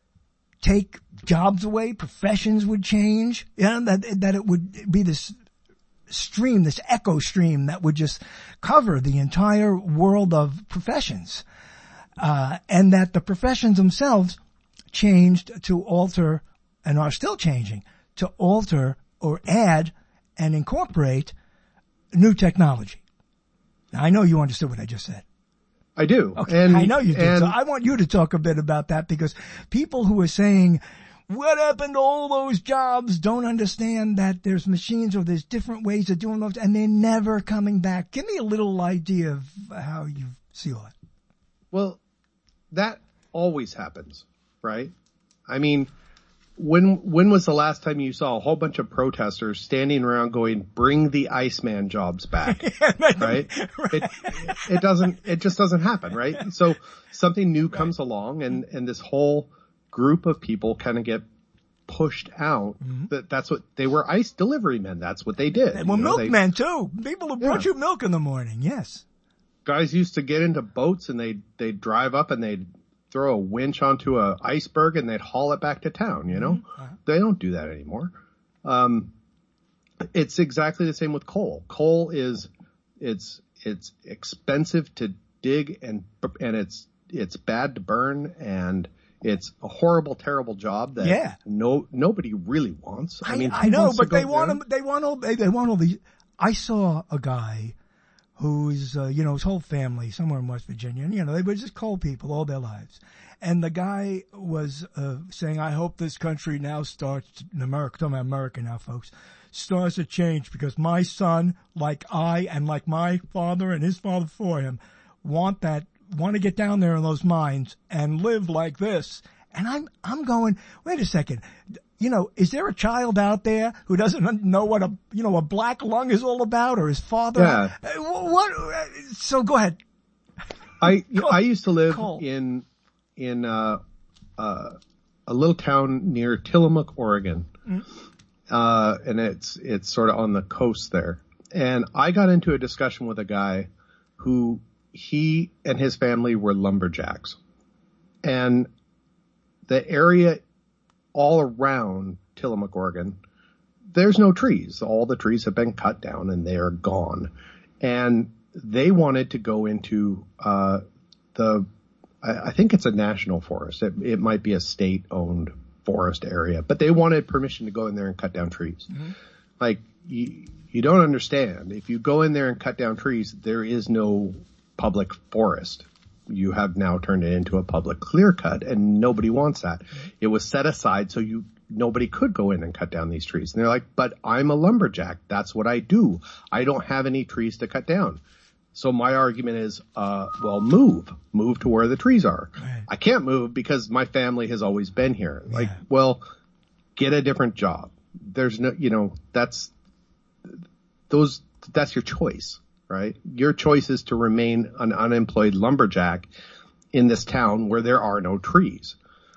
take jobs away, professions would change, yeah, that, that it would be this stream, this echo stream that would just cover the entire world of professions, uh, and that the professions themselves changed to alter and are still changing to alter or add and incorporate new technology. Now, I know you understood what I just said. I do. Okay, and, I know you do. and, So I want you to talk a bit about that, because people who are saying, what happened to all those jobs, don't understand that there's machines or there's different ways of doing those, and they're never coming back. Give me a little idea of how you see all that. Well, that always happens, right? I mean, when when was the last time you saw a whole bunch of protesters standing around going, bring the Iceman jobs back, right? right? It, it doesn't, it just doesn't happen, right? So something new comes right. along, and, and this whole group of people kind of get pushed out. Mm-hmm. That that's what they were, ice delivery men. That's what they did. Well, you know, milkmen too. People who brought yeah. you milk in the morning. Yes. Guys used to get into boats and they they'd drive up and they'd throw a winch onto a iceberg and they'd haul it back to town. You know, mm-hmm. uh-huh. They don't do that anymore. Um, it's exactly the same with coal. Coal is it's it's expensive to dig and and it's it's bad to burn, and it's a horrible, terrible job that yeah. no nobody really wants. I, I mean, I know, but they want them. They want all. They, they want all these. I saw a guy who's, uh, you know, his whole family somewhere in West Virginia, and you know, they were just coal people all their lives. And the guy was uh, saying, "I hope this country now starts in America. Talking about America now, folks, starts to change, because my son, like I, and like my father and his father before him, want that." want to get down there in those mines and live like this." And I'm, I'm going, wait a second. You know, is there a child out there who doesn't know what a, you know, a black lung is all about, or his father? Yeah. What? So go ahead. I, I used to live Cole. in, in, uh, uh, a little town near Tillamook, Oregon. Mm. Uh, and it's, it's sort of on the coast there. And I got into a discussion with a guy who, he and his family were lumberjacks, and the area all around Tillamook, Oregon, there's no trees. All the trees have been cut down and they are gone. And they wanted to go into, uh, the, I, I think it's a national forest. It, it might be a state owned forest area, but they wanted permission to go in there and cut down trees. Mm-hmm. Like, you, you don't understand. If you go in there and cut down trees, there is no public forest. You have now turned it into a public clear cut, and nobody wants that. It was set aside so you nobody could go in and cut down these trees. And they're like, but I'm a lumberjack. That's what I do. I don't have any trees to cut down. So my argument is, uh, well, move. Move to where the trees are. Right. I can't move because my family has always been here. Yeah. Like, well, get a different job. There's no, you know, that's, those, that's your choice. Right? Your choice is to remain an unemployed lumberjack in this town where there are no trees.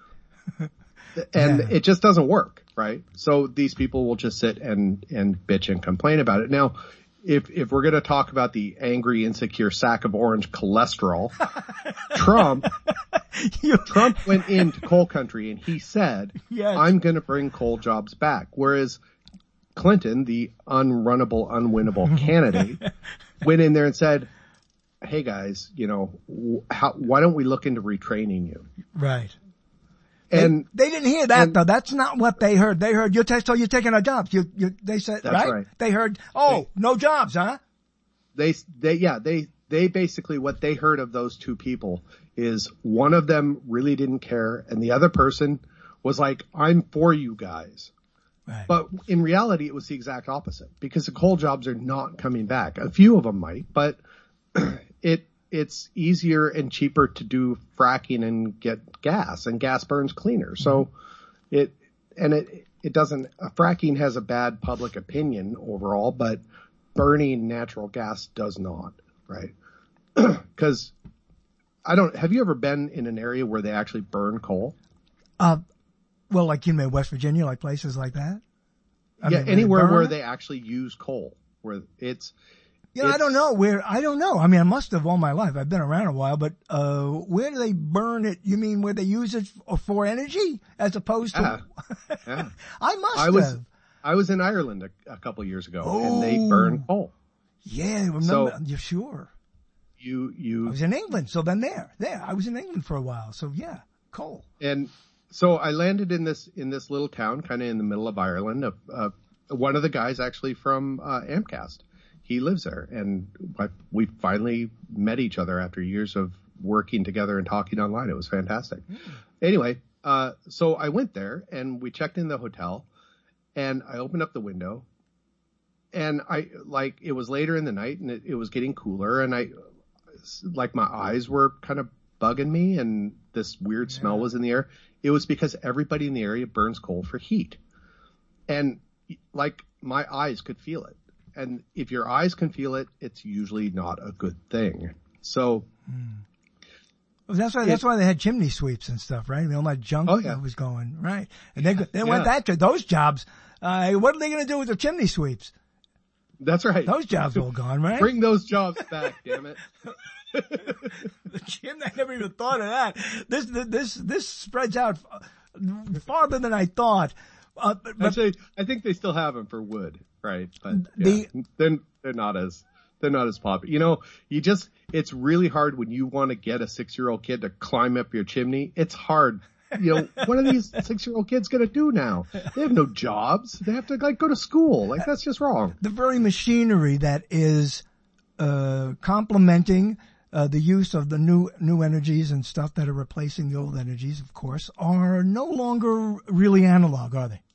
And yeah. it just doesn't work, right? So these people will just sit and, and bitch and complain about it. Now, if, if we're going to talk about the angry, insecure sack of orange cholesterol, Trump, you... Trump went into coal country and he said, yes. I'm going to bring coal jobs back. Whereas Clinton, the unrunnable, unwinnable candidate, went in there and said, hey guys, you know, how, why don't we look into retraining you? Right. And they, they didn't hear that and, though. That's not what they heard. They heard, you're, t- so you're taking our jobs. You, you, they said, that's right? right? They heard, oh, they, no jobs, huh? They, they, yeah, they, they basically, what they heard of those two people is one of them really didn't care, and the other person was like, I'm for you guys. Right. But in reality, it was the exact opposite, because the coal jobs are not coming back. A few of them might, but it it's easier and cheaper to do fracking and get gas, and gas burns cleaner. So mm-hmm. it and it it doesn't. Uh, fracking has a bad public opinion overall, but burning natural gas does not, right? Because I don't. Have you ever been in an area where they actually burn coal? Uh, well, like you know, West Virginia, like places like that. I yeah, mean, anywhere they where it? they actually use coal, where it's. Yeah, I don't know where. I don't know. I mean, I must have all my life. I've been around a while, but uh, where do they burn it? You mean where they use it for, for energy as opposed to? Yeah. yeah. I must I was, have. I was in Ireland a, a couple of years ago, Oh. and they burn coal. Yeah, remember? So- You're sure? You, I you, was in England, so then there, there. I was in England for a while, so yeah, coal. and so I landed in this in this little town, kind of in the middle of Ireland. Uh, uh, one of the guys actually from uh, Amcast. He lives there, and I, we finally met each other after years of working together and talking online. It was fantastic. Mm. Anyway, uh, so I went there, and we checked in the hotel, and I opened up the window, and I, like, it was later in the night, and it, it was getting cooler, and I, like, my eyes were kind of bugging me, and this weird yeah. smell was in the air. It was because everybody in the area burns coal for heat. And, like, my eyes could feel it. And if your eyes can feel it, it's usually not a good thing. So hmm. well, that's why it, that's why they had chimney sweeps and stuff, right? I mean, all that junk oh, yeah. that was going right, and they they yeah. went that to those jobs. Uh, what are they going to do with the chimney sweeps? That's right. Those jobs are all gone, right? Bring those jobs back, damn it. The Jim, I never even thought of that. This this this spreads out farther than I thought. Uh, but, Actually, I think they still have them for wood. Right, but yeah, the, they're, they're not as, they're not as popular. You know, you just, it's really hard when you want to get a six-year-old kid to climb up your chimney. It's hard. You know, what are these six-year-old kids going to do now? They have no jobs. They have to, like, go to school. Like, that's just wrong. The very machinery that is, uh, complementing, uh, the use of the new, new energies and stuff that are replacing the old energies, of course, are no longer really analog, are they?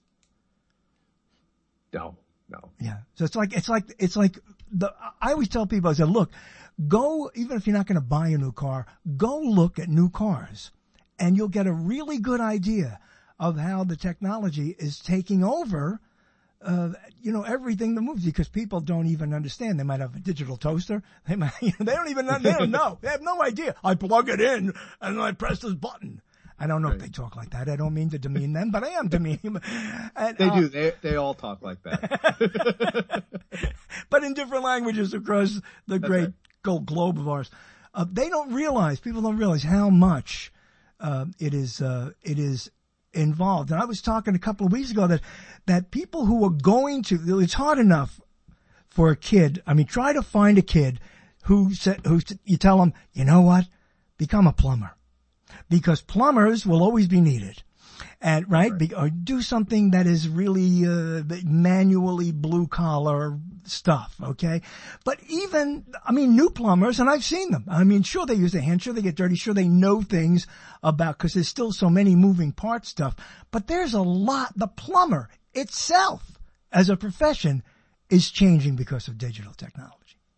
No. No. Yeah. So it's like, it's like, it's like the, I always tell people, I said, look, go, even if you're not going to buy a new car, go look at new cars and you'll get a really good idea of how the technology is taking over, uh, you know, everything that moves, because people don't even understand. They might have a digital toaster. They might, you know, they don't even, they don't know. They have no idea. I plug it in and I press this button. I don't know right. if they talk like that. I don't mean to demean them, but I am demeaning them. And, they uh, do. They they all talk like that. But in different languages across the That's great right. gold globe of ours. Uh, they don't realize, people don't realize how much uh, it is uh, it is involved. And I was talking a couple of weeks ago that, that people who are going to, it's hard enough for a kid. I mean, try to find a kid who said, who you tell them, you know what, become a plumber. Because plumbers will always be needed. And, right? right. Be, or do something that is really, uh, manually blue collar stuff, okay? But even, I mean, new plumbers, and I've seen them. I mean, sure, they use their hands, sure, they get dirty, sure, they know things about, cause there's still so many moving part stuff. But there's a lot, the plumber itself as a profession is changing because of digital technology.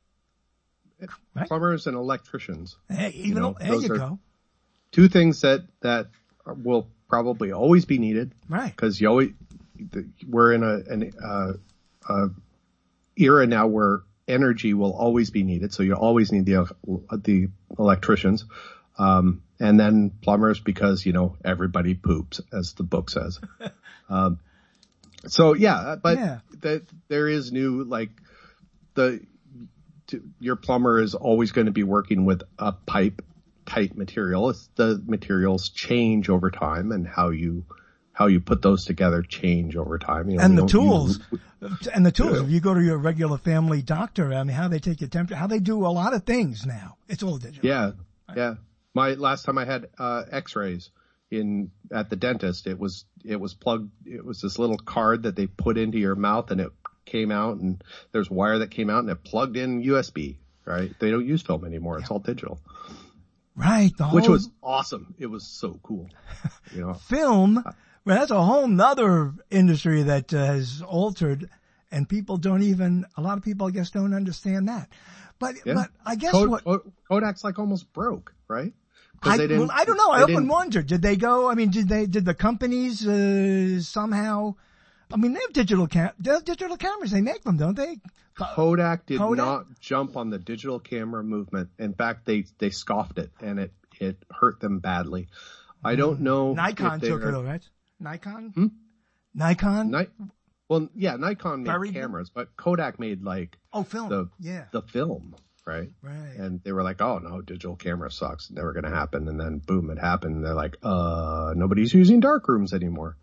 Right? Plumbers and electricians. Hey, even, you know, there you go. Two things that, that will probably always be needed. Right. Cause you always, we're in a, an, uh, uh, era now where energy will always be needed. So you always need the, the electricians. Um, and then plumbers because, you know, everybody poops, as the book says. um, so yeah, but yeah. that there is new, like the, to, your plumber is always going to be working with a pipe type material. It's the materials change over time, and how you how you put those together change over time. You know, and the tools, use, and the tools. Yeah. If you go to your regular family doctor, I mean, how they take your temperature, how they do a lot of things now. It's all digital. Yeah, yeah. My last time I had uh, X-rays in at the dentist, it was it was plugged. It was this little card that they put into your mouth, and it came out, and there's wire that came out, and it plugged in U S B. Right? They don't use film anymore. It's all digital. Right. The Which whole... was awesome. It was so cool. You know, film. Well, that's a whole nother industry that uh, has altered, and people don't even. A lot of people, I guess, don't understand that. But yeah. but I guess Kod- what Kodak's like almost broke, right? I, they didn't, well, I don't know. I they often didn't... wonder, did they go? I mean, did they? Did the companies uh, somehow I mean, they have digital cam- digital cameras. They make them, don't they? Kodak did Kodak? not jump on the digital camera movement. In fact, they, they scoffed it, and it, it hurt them badly. I don't know. Nikon if they took are, it, all right? Nikon? Hmm? Nikon? Ni- well, yeah, Nikon made Very good. cameras, but Kodak made like Oh, film. the yeah. the film, right? Right. And they were like, "Oh no, digital camera sucks. It's never going to happen." And then boom, it happened. And they're like, "Uh, nobody's using dark rooms anymore."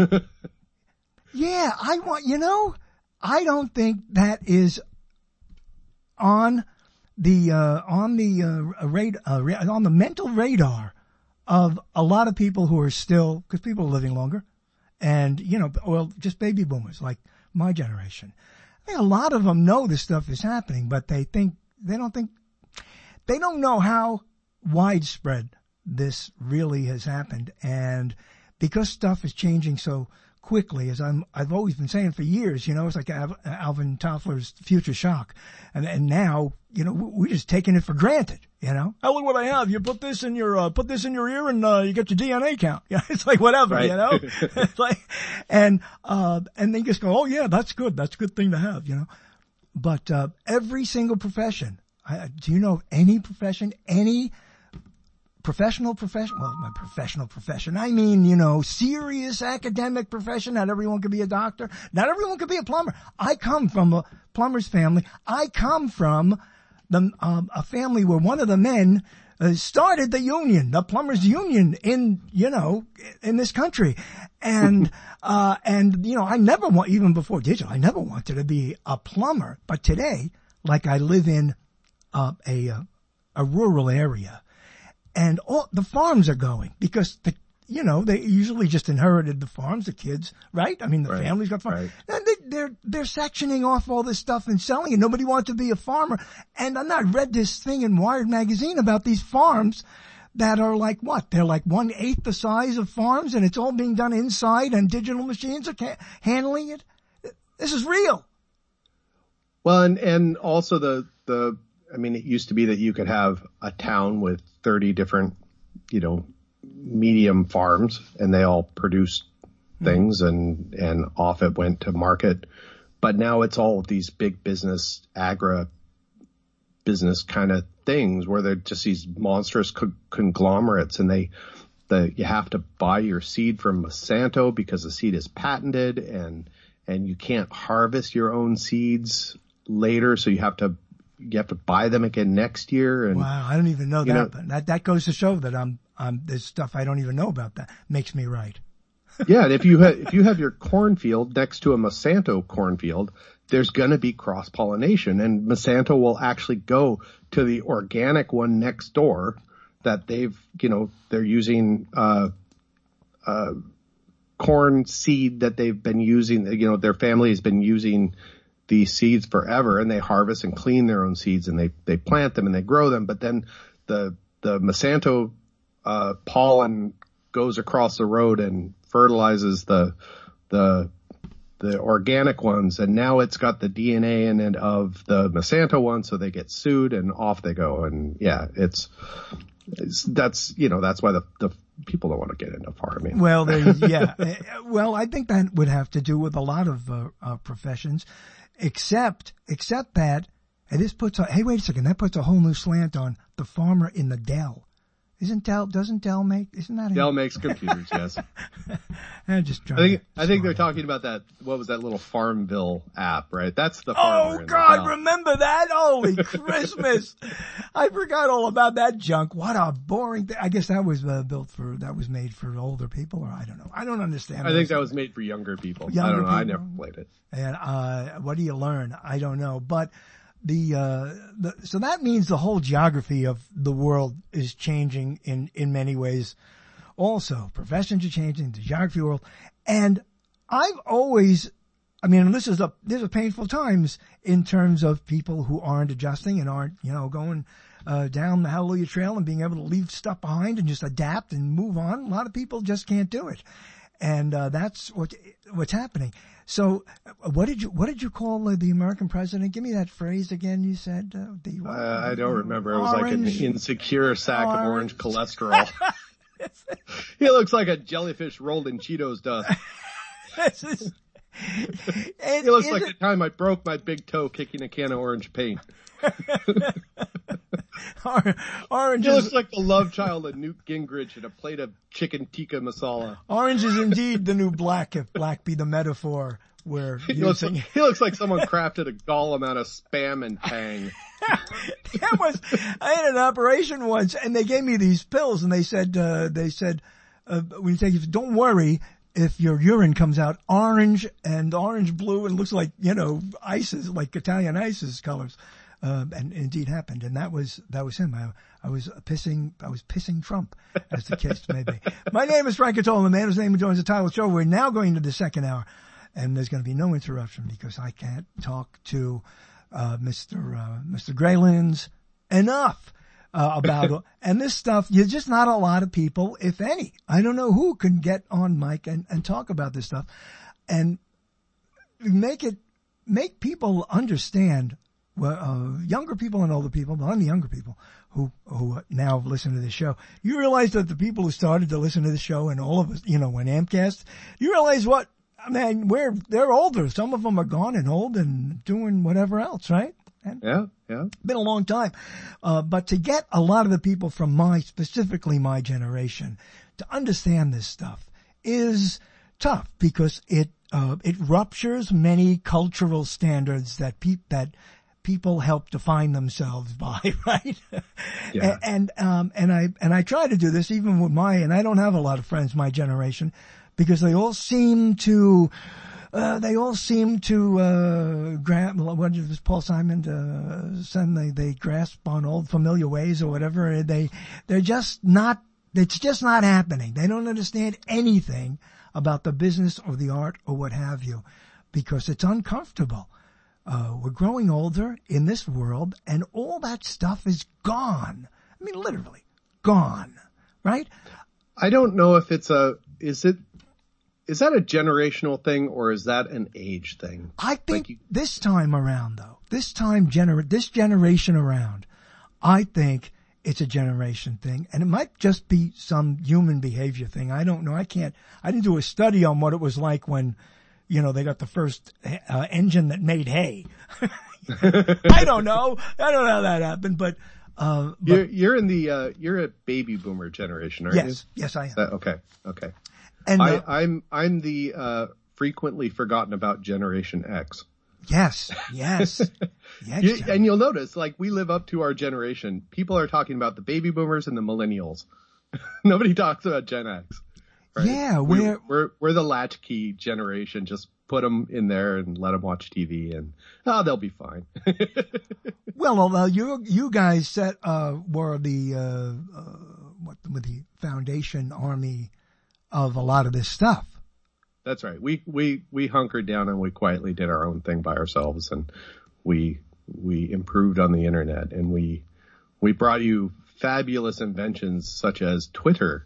Yeah, I want, you know, I don't think that is on the, uh, on the, uh, rad, uh, ra- on the mental radar of a lot of people who are still, cause people are living longer and, you know, well, just baby boomers like my generation. I think a lot of them know this stuff is happening, but they think, they don't think, they don't know how widespread this really has happened. And because stuff is changing so quickly, as I'm, I've always been saying for years, you know, it's like Al- Alvin Toffler's Future Shock. And, and now, you know, we're just taking it for granted, you know? Oh, look what I have. You put this in your, uh, put this in your ear and, uh, you get your D N A count. Yeah, it's like whatever, Right. you know? It's like, and, uh, and they just go, oh yeah, that's good. That's a good thing to have, you know? But, uh, every single profession, I, do you know of any profession, any professional profession, well, my professional profession, I mean, you know, serious academic profession. Not everyone could be a doctor. Not everyone could be a plumber. I come from a plumber's family. I come from the, um, a family where one of the men uh, started the union, the plumbers union in, you know, in this country. And, uh, and, you know, I never want, even before digital, I never wanted to be a plumber. But today, like I live in, uh, a, uh, a rural area. And all the farms are going because the, you know, they usually just inherited the farms, the kids, right? I mean, the Right, families got farms. right. And they, they're, they're sectioning off all this stuff and selling it. Nobody wants to be a farmer. And I read this thing in Wired magazine about these farms that are like what? They're like one eighth the size of farms and it's all being done inside and digital machines are ca- handling it. This is real. Well, and, and also the, the, I mean, it used to be that you could have a town with thirty different, you know, medium farms and they all produced things and, and off it went to market. But now it's all of these big business, agri business kind of things where they're just these monstrous co- conglomerates and they, the, you have to buy your seed from Monsanto because the seed is patented and, and you can't harvest your own seeds later. So you have to, you have to buy them again next year. And wow, I don't even know that. know, but that that goes to show that I'm I'm there's stuff I don't even know about that makes me right. Yeah, and if you have if you have your cornfield next to a Monsanto cornfield, there's going to be cross pollination, and Monsanto will actually go to the organic one next door that they've you know they're using uh, uh, corn seed that they've been using. You know, their family has been using these seeds forever, and they harvest and clean their own seeds and they, they plant them and they grow them. But then the, the Monsanto, uh, pollen goes across the road and fertilizes the, the, the organic ones. And now it's got the D N A in it of the Monsanto one. So they get sued and off they go. And yeah, it's, it's that's, you know, that's why the, the people don't want to get into farming. Well, there, yeah. Well, I think that would have to do with a lot of, uh, uh professions. Except, except that, and this puts a, hey, wait a second, that puts a whole new slant on the farmer in the Dell. Isn't Dell, doesn't Dell make, isn't that? Dell makes computers, yes. I'm just trying I think, to I think they're smile. talking about that, what was that little Farmville app, right? That's the Oh farmer in the God, Dell. remember that? Holy Christmas. I forgot all about that junk. What a boring thing. I guess that was uh, built for, that was made for older people or I don't know. I don't understand. I think that was made for younger people. I Younger don't know. I people. never played it. And, uh, what do you learn? I don't know. But the, uh, the, so that means the whole geography of the world is changing in, in many ways. Also, professions are changing, the geography of the world. And I've always, I mean, this is a, these are painful times in terms of people who aren't adjusting and aren't, you know, going, uh, down the Hallelujah Trail and being able to leave stuff behind and just adapt and move on. A lot of people just can't do it. And, uh, that's what, what's happening. So, uh, what did you, what did you call uh, the American president? Give me that phrase again. You said, uh, the, Uh, I don't remember. It was like an Orange. insecure sack of Orange. orange cholesterol. He looks like a jellyfish rolled in Cheetos dust. This is, It looks like the time I broke my big toe kicking a can of orange paint. Orange He looks like the love child of Newt Gingrich and a plate of chicken tikka masala. Orange is indeed the new black, if black be the metaphor we're He looks, using. like, he looks like someone crafted a gall amount of spam and tang. That was, I had an operation once and they gave me these pills and they said, uh, they said, uh, when you take it, don't worry if your urine comes out orange and orange blue and looks like, you know, ices, like Italian ices colors. Uh, and indeed happened. And that was, that was him. I, I was pissing, I was pissing Trump, as the case may be. My name is Frank Catola, the man whose name joins the title of the show. We're now going to the second hour and there's going to be no interruption because I can't talk to, uh, Mister Uh, Mister Graylands enough, uh, about, and this stuff, you're just not a lot of people, if any. I don't know who can get on mic and, and talk about this stuff and make it, make people understand. Well, uh, younger people and older people, but I'm the younger people who, who now listen to this show. You realize that the people who started to listen to the show and all of us, you know, when Amcast, you realize what, I mean, we're, they're older. Some of them are gone and old and doing whatever else, right? And yeah, yeah. It's been a long time. Uh, but to get a lot of the people from my, specifically my generation, to understand this stuff is tough because it, uh, it ruptures many cultural standards that pe- that, people help define themselves by, right? Yeah. And, um, and I, and I try to do this even with my, and I don't have a lot of friends my generation because they all seem to, uh, they all seem to, uh, grab, what does Paul Simon, uh, send, they, they grasp on old familiar ways or whatever. They, they're just not, it's just not happening. They don't understand anything about the business or the art or what have you because it's uncomfortable. Uh, we're growing older in this world and all that stuff is gone. I mean, literally gone, right? I don't know if it's a, is it, is that a generational thing or is that an age thing? I think like you, this time around though, this time gener, this generation around, I think it's a generation thing and it might just be some human behavior thing. I don't know. I can't, I didn't do a study on what it was like when, you know, they got the first uh, engine that made hay. I don't know. I don't know how that happened, but, uh, but you're, you're in the, uh, you're a baby boomer generation, aren't yes, you? Yes, yes, I am. That, okay, okay. And uh, I, I'm, I'm the, uh, frequently forgotten about Generation X. Yes, yes. yes you, and you'll notice, like, we live up to our generation. People are talking about the baby boomers and the millennials. Nobody talks about Gen X. Right? Yeah, we're, we're, we're, we're the latchkey generation. Just put them in there and let them watch T V and, oh, they'll be fine. Well, uh, you, you guys set, uh, were the, uh, uh, what, with the foundation army of a lot of this stuff. That's right. We, we, we hunkered down and we quietly did our own thing by ourselves and we, we improved on the internet and we, we brought you fabulous inventions such as Twitter.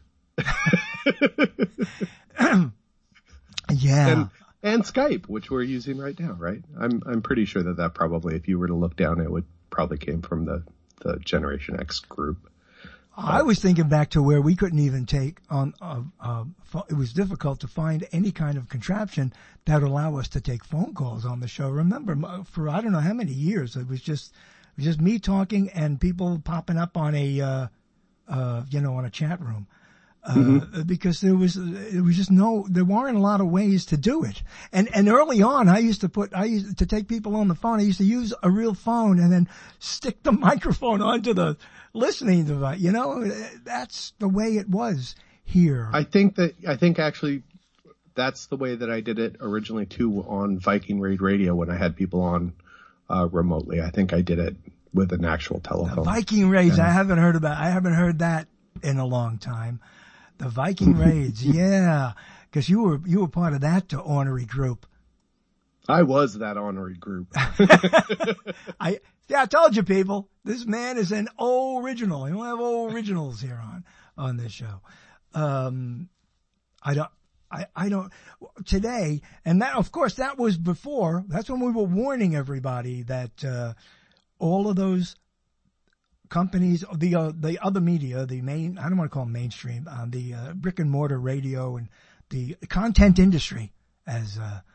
Yeah. And, and Skype, which we're using right now, right? I'm, I'm pretty sure that that probably, if you were to look down, it would probably came from the, the Generation X group. I was thinking back to where we couldn't even take on, uh, uh, it was difficult to find any kind of contraption that would allow us to take phone calls on the show. Remember, for I don't know how many years, it was just, it was just me talking and people popping up on a, uh, uh, you know, on a chat room. Uh, mm-hmm. because there was, it was just no, there weren't a lot of ways to do it. And, and early on, I used to put, I used to take people on the phone. I used to use a real phone and then stick the microphone onto the listening device. You know, that's the way it was here. I think that, I think actually that's the way that I did it originally too on Viking Raid Radio when I had people on, uh, remotely. I think I did it with an actual telephone. The Viking Raids, yeah. I haven't heard about, I haven't heard that in a long time. The Viking Raids, yeah, because you were you were part of that ornery group. I was that ornery group. I yeah, I told you people, this man is an original. We don't have originals here on on this show. Um, I don't, I I don't today, and that of course that was before. That's when we were warning everybody that uh, all of those companies, the uh, the other media, the main, I don't want to call them mainstream, uh, the uh, brick and mortar radio and the content industry, as uh,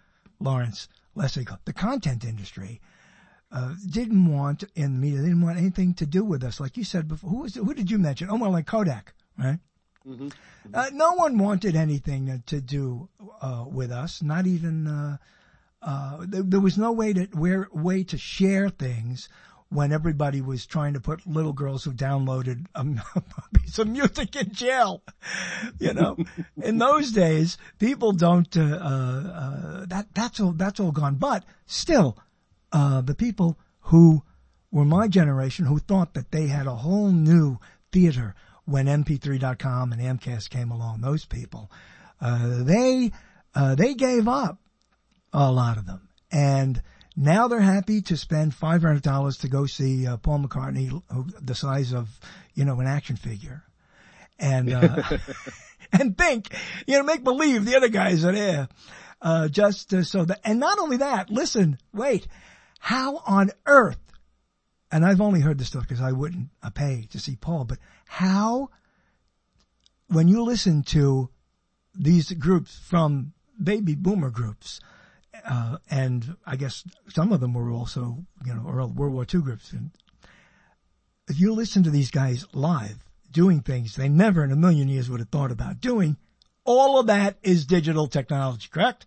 Lawrence Lessig, the content industry, uh, didn't want, in the media, they didn't want anything to do with us. Like you said before, who was it, who did you mention? Oh, well, like Kodak, right? Mm-hmm. Mm-hmm. Uh, no one wanted anything to do, uh, with us, not even, uh, uh, there, there was no way to, where, way to share things when everybody was trying to put little girls who downloaded a, a piece of music in jail. You know, in those days, people don't, uh, uh, that, that's all, that's all gone. But still, uh, the people who were my generation who thought that they had a whole new theater when M P three dot com and Amcast came along, those people, uh, they, uh, they gave up, a lot of them. And now they're happy to spend five hundred dollars to go see uh, Paul McCartney, who, the size of, you know, an action figure. And, uh, and think, you know, make believe the other guys are there. Uh, just uh, so that, and not only that, listen, wait, how on earth, and I've only heard this stuff because I wouldn't uh, pay to see Paul, but how, when you listen to these groups from baby boomer groups, Uh, and I guess some of them were also, you know, World War Two groups. And if you listen to these guys live doing things they never in a million years would have thought about doing, all of that is digital technology, correct?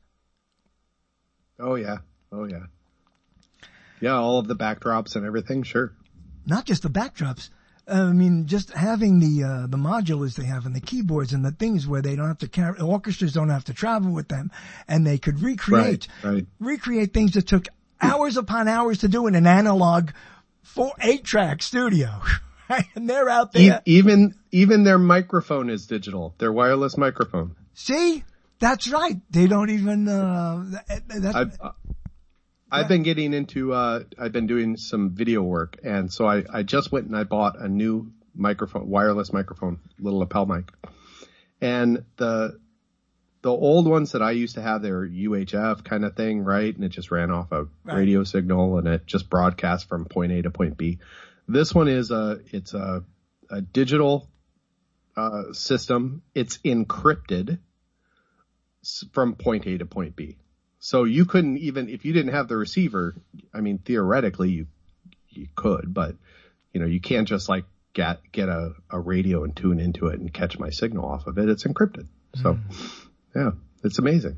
Oh yeah. Oh yeah. Yeah. All of the backdrops and everything. Sure. Not just the backdrops. I mean, just having the, uh, the modulars they have and the keyboards and the things where they don't have to carry, orchestras don't have to travel with them, and they could recreate, right, right. recreate things that took hours upon hours to do in an analog four, eight track studio. Right? And they're out there. Even, even their microphone is digital, their wireless microphone. See? That's right. They don't even, uh, that's, I've, uh, I've been getting into, uh, I've been doing some video work, and so I, I just went and I bought a new microphone, wireless microphone, little lapel mic. And the, the old ones that I used to have, they were U H F kind of thing, right? And it just ran off a right. radio signal and it just broadcast from point A to point B. This one is a, it's a, a digital, uh, system. It's encrypted from point A to point B. So you couldn't even, if you didn't have the receiver, I mean, theoretically you, you could, but you know, you can't just like get, get a, a radio and tune into it and catch my signal off of it. It's encrypted. So mm. yeah, it's amazing.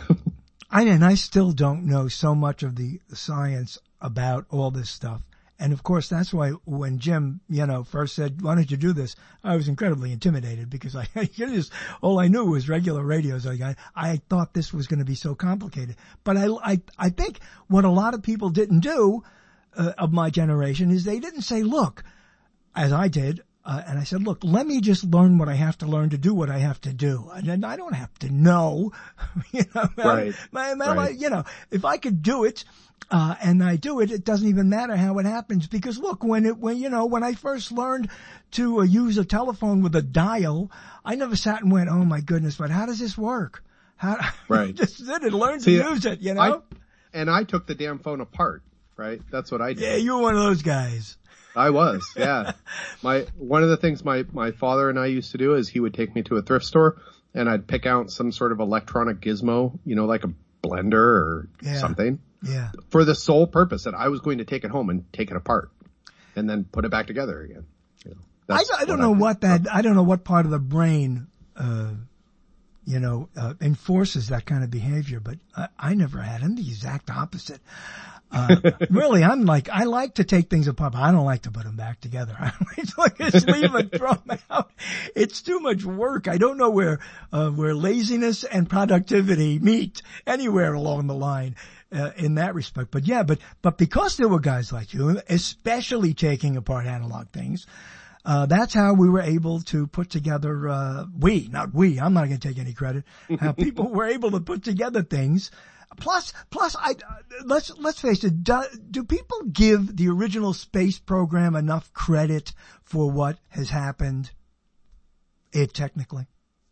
I, and I still don't know so much of the science about all this stuff. And of course, that's why when Jim, you know, first said, why don't you do this? I was incredibly intimidated because I, just, all I knew was regular radios. I, I thought this was going to be so complicated. But I, I, I think what a lot of people didn't do, uh, of my generation is they didn't say, look, as I did, uh, and I said, look, let me just learn what I have to learn to do what I have to do. And I don't have to know, you know, right. I, I, right. you know, if I could do it, Uh, and I do it, it doesn't even matter how it happens because look, when it, when, you know, when I first learned to uh, use a telephone with a dial, I never sat and went, oh my goodness, but how does this work? How, right. just did it, learn See, to use it, you know? I, and I took the damn phone apart, right? That's what I did. Yeah, you were one of those guys. I was, yeah. my, one of the things my, my father and I used to do is he would take me to a thrift store and I'd pick out some sort of electronic gizmo, you know, like a blender or yeah. something. Yeah. For the sole purpose that I was going to take it home and take it apart and then put it back together again. You know, I, I don't know I what that, I don't know what part of the brain, uh, you know, uh, enforces that kind of behavior, but I, I never had. I'm the exact opposite. Uh, really, I'm like, I like to take things apart, but I don't like to put them back together. I like to just leave them, throw them out. It's too much work. I don't know where, uh, where laziness and productivity meet anywhere along the line. Uh, in that respect. But yeah, but, but because there were guys like you, especially taking apart analog things, uh, that's how we were able to put together, uh, we, not we, I'm not going to take any credit, how people were able to put together things. Plus, plus, I, uh, let's, let's face it, do, do people give the original space program enough credit for what has happened, it technically,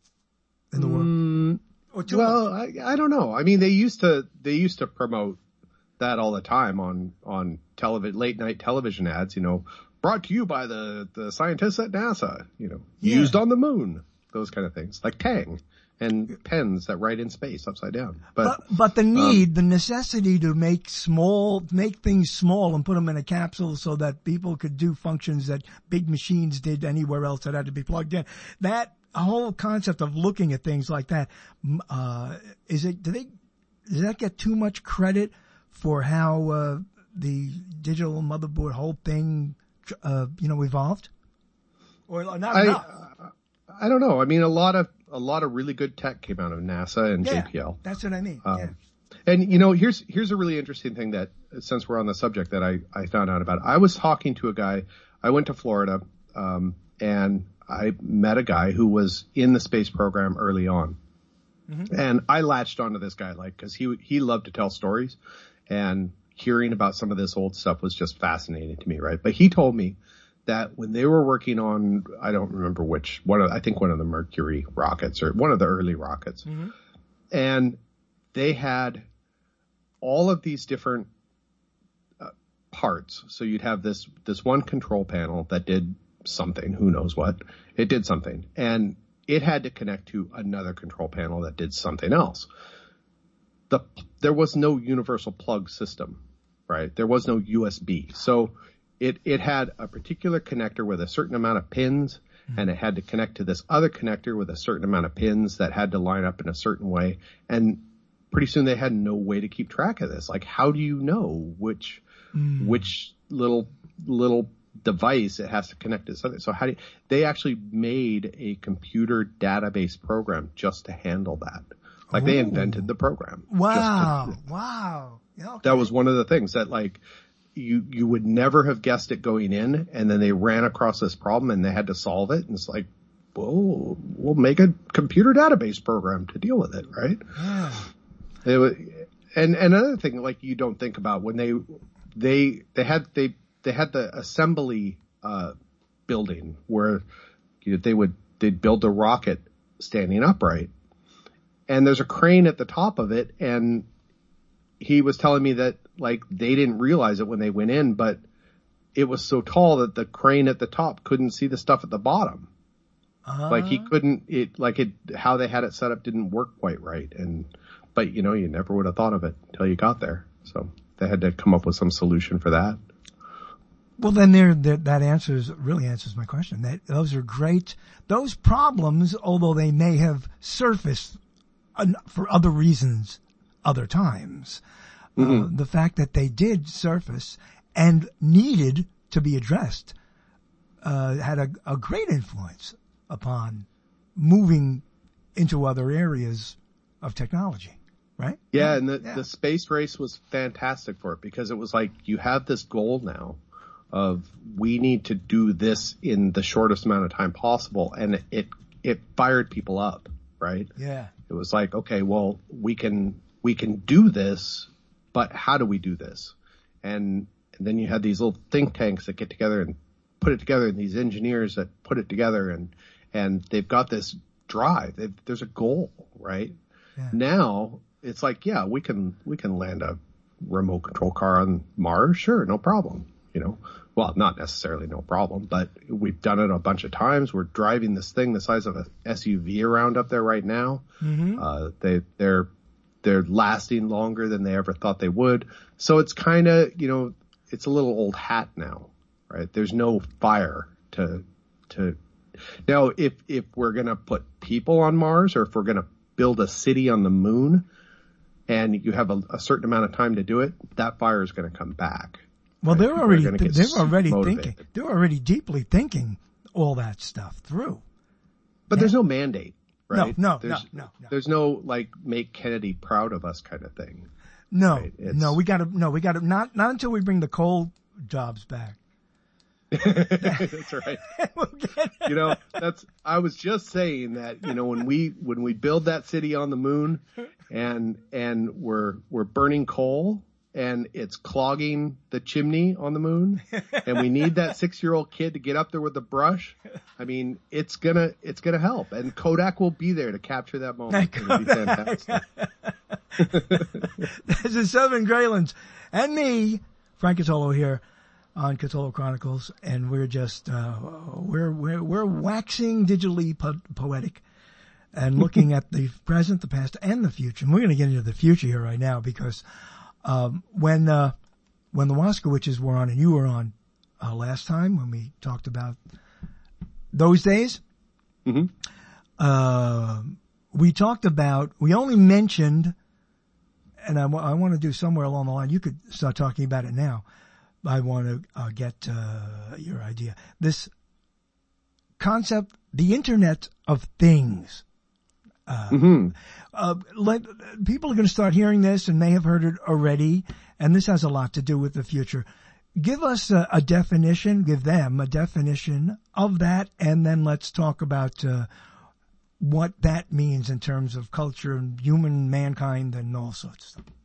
in the world? Mm. Well, I, I don't know. I mean, they used to, they used to promote that all the time on, on television, late night television ads, you know, brought to you by the, the scientists at NASA, you know, yeah. used on the moon, those kind of things, like Tang, and pens that write in space upside down. But, But, but the need, um, the necessity to make small, make things small and put them in a capsule so that people could do functions that big machines did anywhere else that had to be plugged in. That whole concept of looking at things like that, m- uh, is it, do they, does that get too much credit for how, uh, the digital motherboard whole thing, uh, you know, evolved? Or not I, enough? I don't know. I mean, a lot of, a lot of really good tech came out of NASA and Yeah, J P L. that's what I mean. Um, yeah. And you know, here's here's a really interesting thing that, since we're on the subject, that I I found out about. I was talking to a guy. I went to Florida, um, and I met a guy who was in the space program early on, mm-hmm. and I latched onto this guy like because he he loved to tell stories, and hearing about some of this old stuff was just fascinating to me, right? But he told me that when they were working on, I don't remember which one of, I think one of the Mercury rockets or one of the early rockets, mm-hmm. and they had all of these different uh, parts. So you'd have this, this one control panel that did something, who knows what, it did something, and it had to connect to another control panel that did something else. The, there was no universal plug system, right? There was no U S B. So It, it had a particular connector with a certain amount of pins, mm-hmm. and it had to connect to this other connector with a certain amount of pins that had to line up in a certain way. And pretty soon they had no way to keep track of this. Like, how do you know which, mm. which little, little device it has to connect to something? So how do you, they actually made a computer database program just to handle that. Like oh. they invented the program. Wow. To, wow. Yeah, okay. That was one of the things that like, you, you would never have guessed it going in, and then they ran across this problem and they had to solve it. And it's like, well, we'll make a computer database program to deal with it, right? Yeah. It was, and, and another thing, like you don't think about when they, they, they had, they, they had the assembly, uh, building where you know, they would, they'd build the rocket standing upright, and there's a crane at the top of it, and he was telling me that like they didn't realize it when they went in, but it was so tall that the crane at the top couldn't see the stuff at the bottom. Uh-huh. Like he couldn't, it, like it, how they had it set up didn't work quite right. And, but you know, you never would have thought of it until you got there. So they had to come up with some solution for that. Well, then there, there that answers, really answers my question. That, those are great. Those problems, although they may have surfaced for other reasons, other times, mm-hmm. uh, the fact that they did surface and needed to be addressed, uh, had a, a great influence upon moving into other areas of technology, right? Yeah. yeah and the, yeah. the space race was fantastic for it because it was like, you have this goal now of we need to do this in the shortest amount of time possible. And it, it fired people up, right? Yeah. It was like, okay, well, we can, we can do this, but how do we do this? And, and then you had these little think tanks that get together and put it together, and these engineers that put it together, and, and they've got this drive. They've, there's a goal, right? Yeah. Now it's like, yeah, we can, we can land a remote control car on Mars. Sure. No problem. You know, well, not necessarily no problem, but we've done it a bunch of times. We're driving this thing the size of a S U V around up there right now. Mm-hmm. Uh, they, they're, They're lasting longer than they ever thought they would. So it's kind of, you know, it's a little old hat now, right? There's no fire to, to, now if, if we're going to put people on Mars, or if we're going to build a city on the moon and you have a, a certain amount of time to do it, that fire is going to come back. Well, right? they're People already, they're already motivated. thinking, they're already deeply thinking all that stuff through. But yeah. there's no mandate. Right? No, no, there's, no, no, no. There's no like make Kennedy proud of us kind of thing. No, right? no, we gotta, no, we gotta, not, not until we bring the coal jobs back. That's right. we'll you know, that's, I was just saying that, you know, when we, when we build that city on the moon and, and we're, we're burning coal and it's clogging the chimney on the moon and we need that six year old kid to get up there with a brush. I mean, it's gonna, it's gonna help, and Kodak will be there to capture that moment. It'll be fantastic. This is Southern Greylands and me, Frank Catolo, here on Catolo Chronicles, and we're just, uh, we're, we're, we're waxing digitally po- poetic and looking at the present, the past, and the future. And we're going to get into the future here right now because um, when uh, when the Waskowitches were on and you were on uh, last time when we talked about those days, Mm-hmm. uh, we talked about, we only mentioned, and I, w- I want to do somewhere along the line, you could start talking about it now. I want to uh, get uh, your idea. This concept, the Internet of Things. Uh, Mm-hmm. uh, let, people are going to start hearing this and may have heard it already, and this has a lot to do with the future. Give us a, a definition, give them a definition of that, and then let's talk about uh, what that means in terms of culture and human mankind and all sorts of stuff.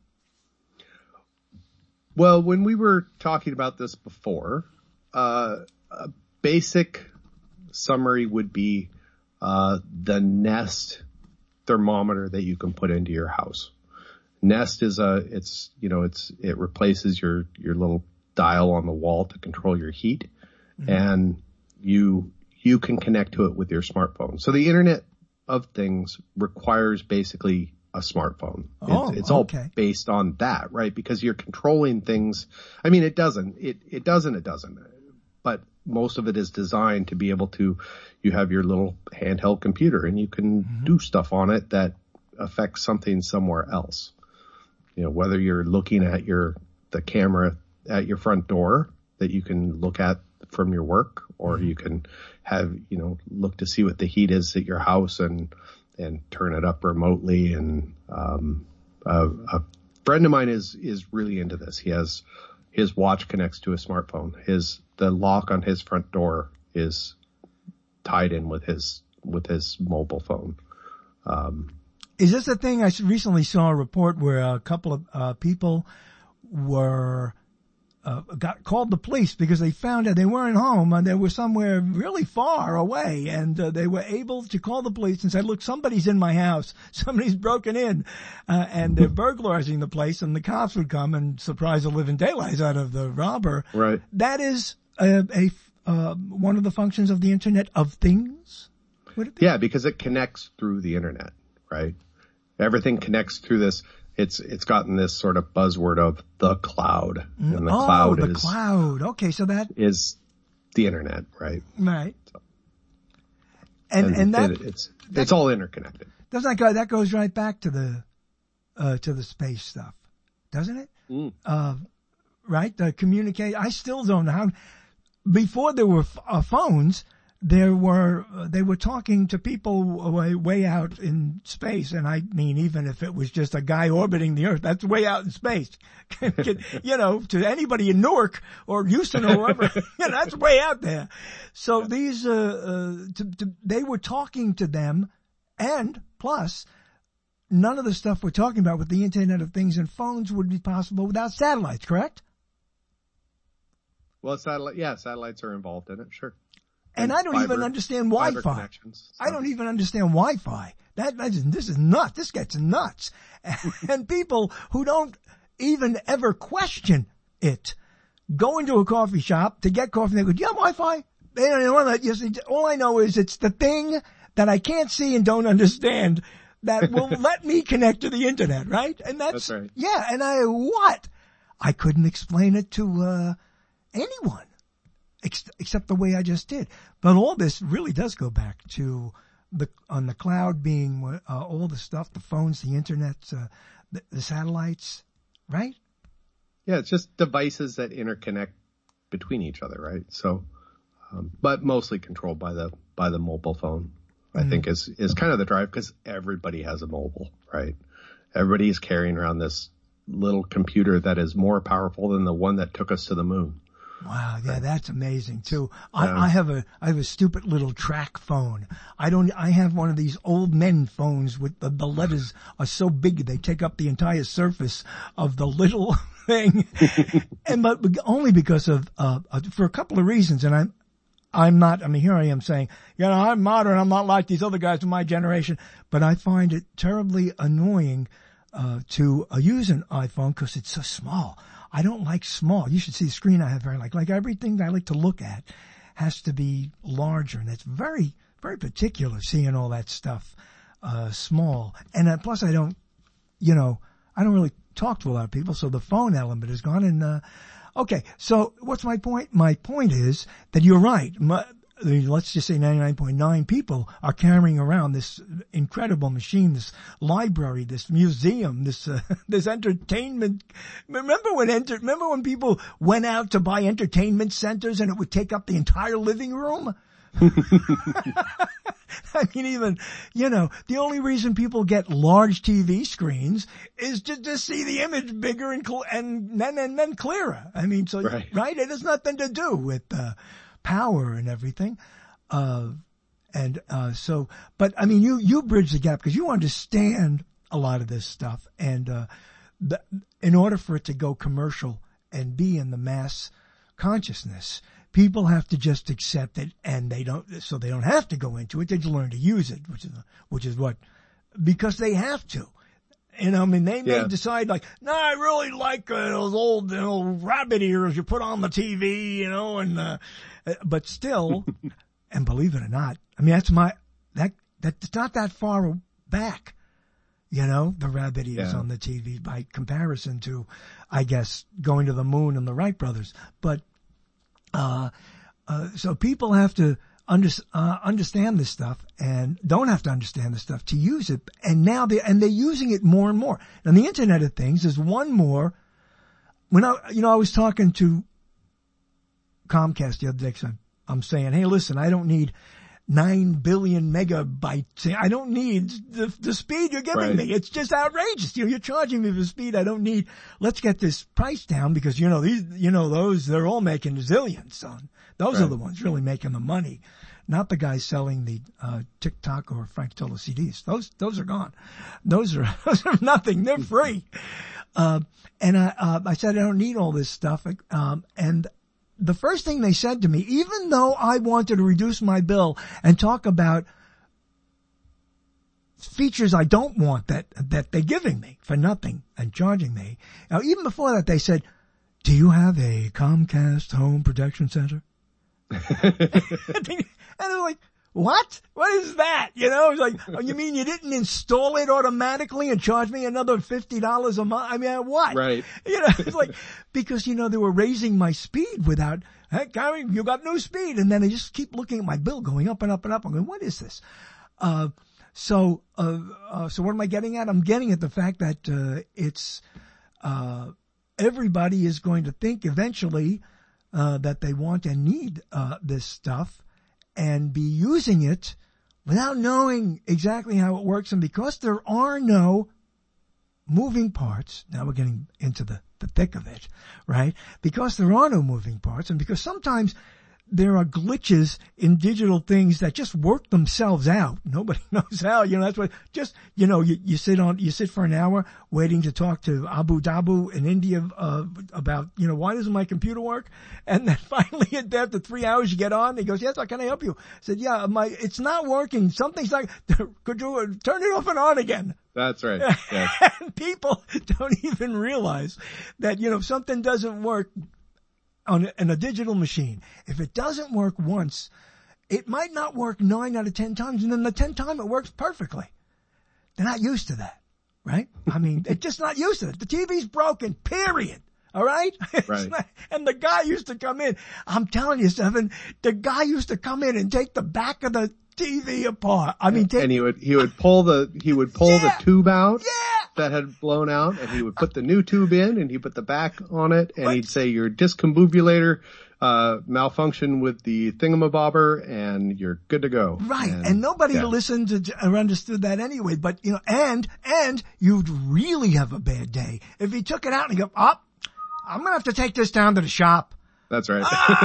Well, when we were talking about this before, uh, a basic summary would be uh, the Nest thermometer that you can put into your house. Nest is a, it's, you know, it's, it replaces your, your little dial on the wall to control your heat, mm-hmm. and you, you can connect to it with your smartphone. So the Internet of Things requires basically a smartphone. Oh, it's it's okay. all based on that, right? Because you're controlling things. I mean, it doesn't, it, it doesn't, it doesn't, but most of it is designed to be able to, you have your little handheld computer and you can mm-hmm. do stuff on it that affects something somewhere else. You know, whether you're looking at your, the camera at your front door that you can look at from your work, or mm-hmm. you can have, you know, look to see what the heat is at your house and, and turn it up remotely. And, um, a, a friend of mine is, is really into this. He has, his watch connects to a smartphone. His, the lock on his front door is tied in with his, with his mobile phone. Um, is this a thing? I recently saw a report where a couple of uh, people were, Uh, got called the police because they found out they weren't home and they were somewhere really far away, and uh, they were able to call the police and say, look, somebody's in my house, somebody's broken in, uh, and they're burglarizing the place, and the cops would come and surprise the living daylights out of the robber. Right. That is a, a uh, one of the functions of the Internet of Things? Would it be? Yeah, because it connects through the Internet, right? Everything connects through this. It's, it's gotten this sort of buzzword of the cloud. And the oh, cloud the is, cloud. Okay, so that is the Internet, right? Right. So, and, and, and that, it, it's, that, it's all interconnected. Doesn't that go, that goes right back to the, uh, to the space stuff, doesn't it? Mm. Uh, right? The communicate, I still don't know how, before there were uh, phones, there were, uh, they were talking to people way, way out in space. And I mean, even if it was just a guy orbiting the Earth, that's way out in space. You know, to anybody in Newark or Houston or wherever, you know, that's way out there. So these, uh, uh, to, to, they were talking to them, and plus, none of the stuff we're talking about with the Internet of Things and phones would be possible without satellites, correct? Well, satellite, yeah, satellites are involved in it, sure. And, and I don't fiber, even understand Wi-Fi. I don't even understand Wi-Fi. That, that is, this is nuts. This gets nuts. And people who don't even ever question it go into a coffee shop to get coffee and they go, do you have Wi-Fi? They don't know that. Yes, all I know is it's the thing that I can't see and don't understand that will let me connect to the Internet, right? And that's, that's right. Yeah, and I, what? I couldn't explain it to, uh, anyone. Except the way I just did. But all this really does go back to the, on the cloud being, uh, all the stuff, the phones, the internet, uh, the, the satellites, right? Yeah, it's just devices that interconnect between each other, right? So, um, but mostly controlled by the, by the mobile phone, I mm. think is, is kind of the drive, because everybody has a mobile, right? Everybody is carrying around this little computer that is more powerful than the one that took us to the moon. Wow, yeah, that's amazing too. I, yeah. I have a, I have a stupid little track phone. I don't, I have one of these old men phones with the, the letters are so big they take up the entire surface of the little thing. And, but only because of, uh, for a couple of reasons. And I'm, I'm not, I mean, here I am saying, you know, I'm modern. I'm not like these other guys of my generation, but I find it terribly annoying, uh, to uh, use an iPhone because it's so small. I don't like small. You should see the screen I have very like, like everything that I like to look at has to be larger. And it's very, very particular seeing all that stuff, uh, small. And uh, plus I don't, you know, I don't really talk to a lot of people, so the phone element is gone. And, uh, okay, so what's my point? My point is that you're right. My, let's just say ninety-nine point nine people are carrying around this incredible machine, this library, this museum, this uh, this entertainment. Remember when enter, remember when people went out to buy entertainment centers and it would take up the entire living room? I mean, even, you know, the only reason people get large T V screens is to just see the image bigger and cl- and then and then clearer. I mean, so right, right? It has nothing to do with uh, power and everything. Uh, and uh, so, but I mean, you you bridge the gap because you understand a lot of this stuff, and uh, the, in order for it to go commercial and be in the mass consciousness, people have to just accept it, and they don't, so they don't have to go into it. They just learn to use it, which is, which is what, because they have to. You know, I mean, they may Yeah. decide like, no, I really like uh, those old, you know, rabbit ears you put on the T V, you know, and, uh, but still, and believe it or not, I mean, that's my, that, that's not that far back. You know, the rabbit ears Yeah. on the T V by comparison to, I guess, going to the moon and the Wright brothers. But, Uh, uh, so people have to under, uh, understand this stuff and don't have to understand this stuff to use it. And now they, and they're using it more and more. And the Internet of Things is one more. When I, you know, I was talking to Comcast the other day, 'cause I'm, I'm saying, hey, listen, I don't need nine billion megabytes. I don't need the, the speed you're giving Right. me. It's just outrageous. You know, you're charging me for speed I don't need. Let's get this price down because, you know, these, you know, those, they're all making zillions, son. Those Right. are the ones really making the money, not the guys selling the, uh, TikTok or Frank Tiller C Ds. Those, those are gone. Those are, those are nothing. They're free. Uh, and I, uh, I said, I don't need all this stuff. Um, and the first thing they said to me, even though I wanted to reduce my bill and talk about features I don't want that, that they're giving me for nothing and charging me. Now, even before that, they said, do you have a Comcast home protection center? And I'm like, what? What is that? You know, it's like, oh, you mean you didn't install it automatically and charge me another fifty dollars a month? I mean, what? Right. You know, it's like, because, you know, they were raising my speed without, hey, Gary, you got new speed. And then they just keep looking at my bill going up and up and up. I'm going, what is this? Uh, so, uh, uh, so what am I getting at? I'm getting at the fact that, uh, it's, uh, everybody is going to think eventually, uh, that they want and need, uh, this stuff and be using it without knowing exactly how it works. And because there are no moving parts, now we're getting into the, the thick of it, right? Because there are no moving parts and because sometimes there are glitches in digital things that just work themselves out. Nobody knows how, you know, that's what, just, you know, you, you sit on, you sit for an hour waiting to talk to Abu Dhabi in India, uh, about, you know, why doesn't my computer work? And then finally after three hours you get on, he goes, yes, how can I help you? I said, yeah, my, it's not working. Something's like, could you turn it off and on again? That's right. Yes. And people don't even realize that, you know, if something doesn't work, on a, on a digital machine, if it doesn't work once, it might not work nine out of ten times, and then the tenth time it works perfectly. They're not used to that, right? I mean, they're just not used to it. The T V's broken, period. All right? Right. Not, and the guy used to come in. I'm telling you, Stephen, the guy used to come in and take the back of the T V apart. I mean, take, And he would, he would pull the, he would pull Yeah. the tube out. yeah. That had blown out, and he would put the new tube in, and he'd put the back on it, and Right. he'd say your discombobulator uh malfunctioned with the thingamabobber, and you're good to go. Right. And, and nobody yeah. listened to or understood that anyway. But, you know, and, and you'd really have a bad day if he took it out and go, oh, I'm going to have to take this down to the shop. That's right.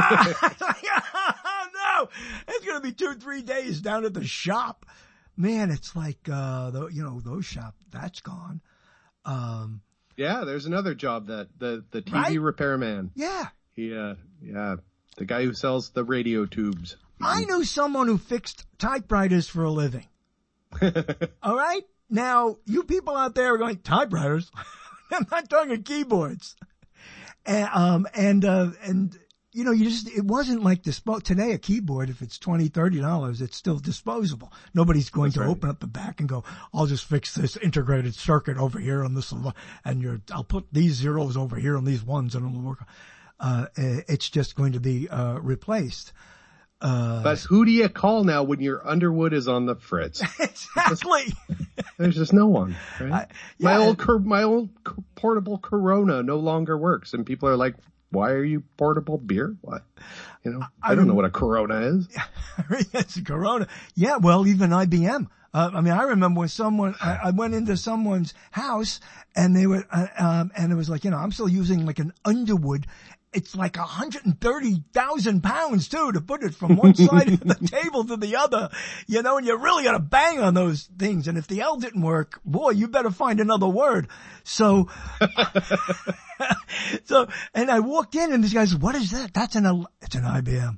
Oh no, it's going to be two, three days down at the shop. Man, it's like, uh, the, you know, those shop, that's gone. Um, Yeah, there's another job that the the T V Right? repairman. yeah. He uh yeah, the guy who sells the radio tubes. I knew someone who fixed typewriters for a living. All right? Now, you people out there are going, typewriters? I'm not talking keyboards. And, um, and, uh, and, you know, you just, it wasn't like dispo, today a keyboard, if it's twenty, thirty dollars, it's still disposable. Nobody's going That's to right. open up the back and go, I'll just fix this integrated circuit over here on this, and you're, I'll put these zeros over here on these ones and it'll work. Uh, it's just going to be, uh, replaced. Uh, But who do you call now when your Underwood is on the fritz? exactly. There's just no one. Right? I, my yeah, old cor- my old co- portable Corona no longer works, and people are like, "Why are you portable beer? What? You know, I, I don't know what a Corona is." It's a Corona. Yeah, well, even I B M. Uh, I mean, I remember when someone, I, I went into someone's house and they were, uh, um, and it was like, you know, I'm still using like an Underwood. It's like one hundred thirty thousand pounds too to put it from one side of the table to the other, you know, and you really got to bang on those things. And if the L didn't work, boy, you better find another word. So, so, and I walked in and this guy said, what is that? That's an, el- it's an I B M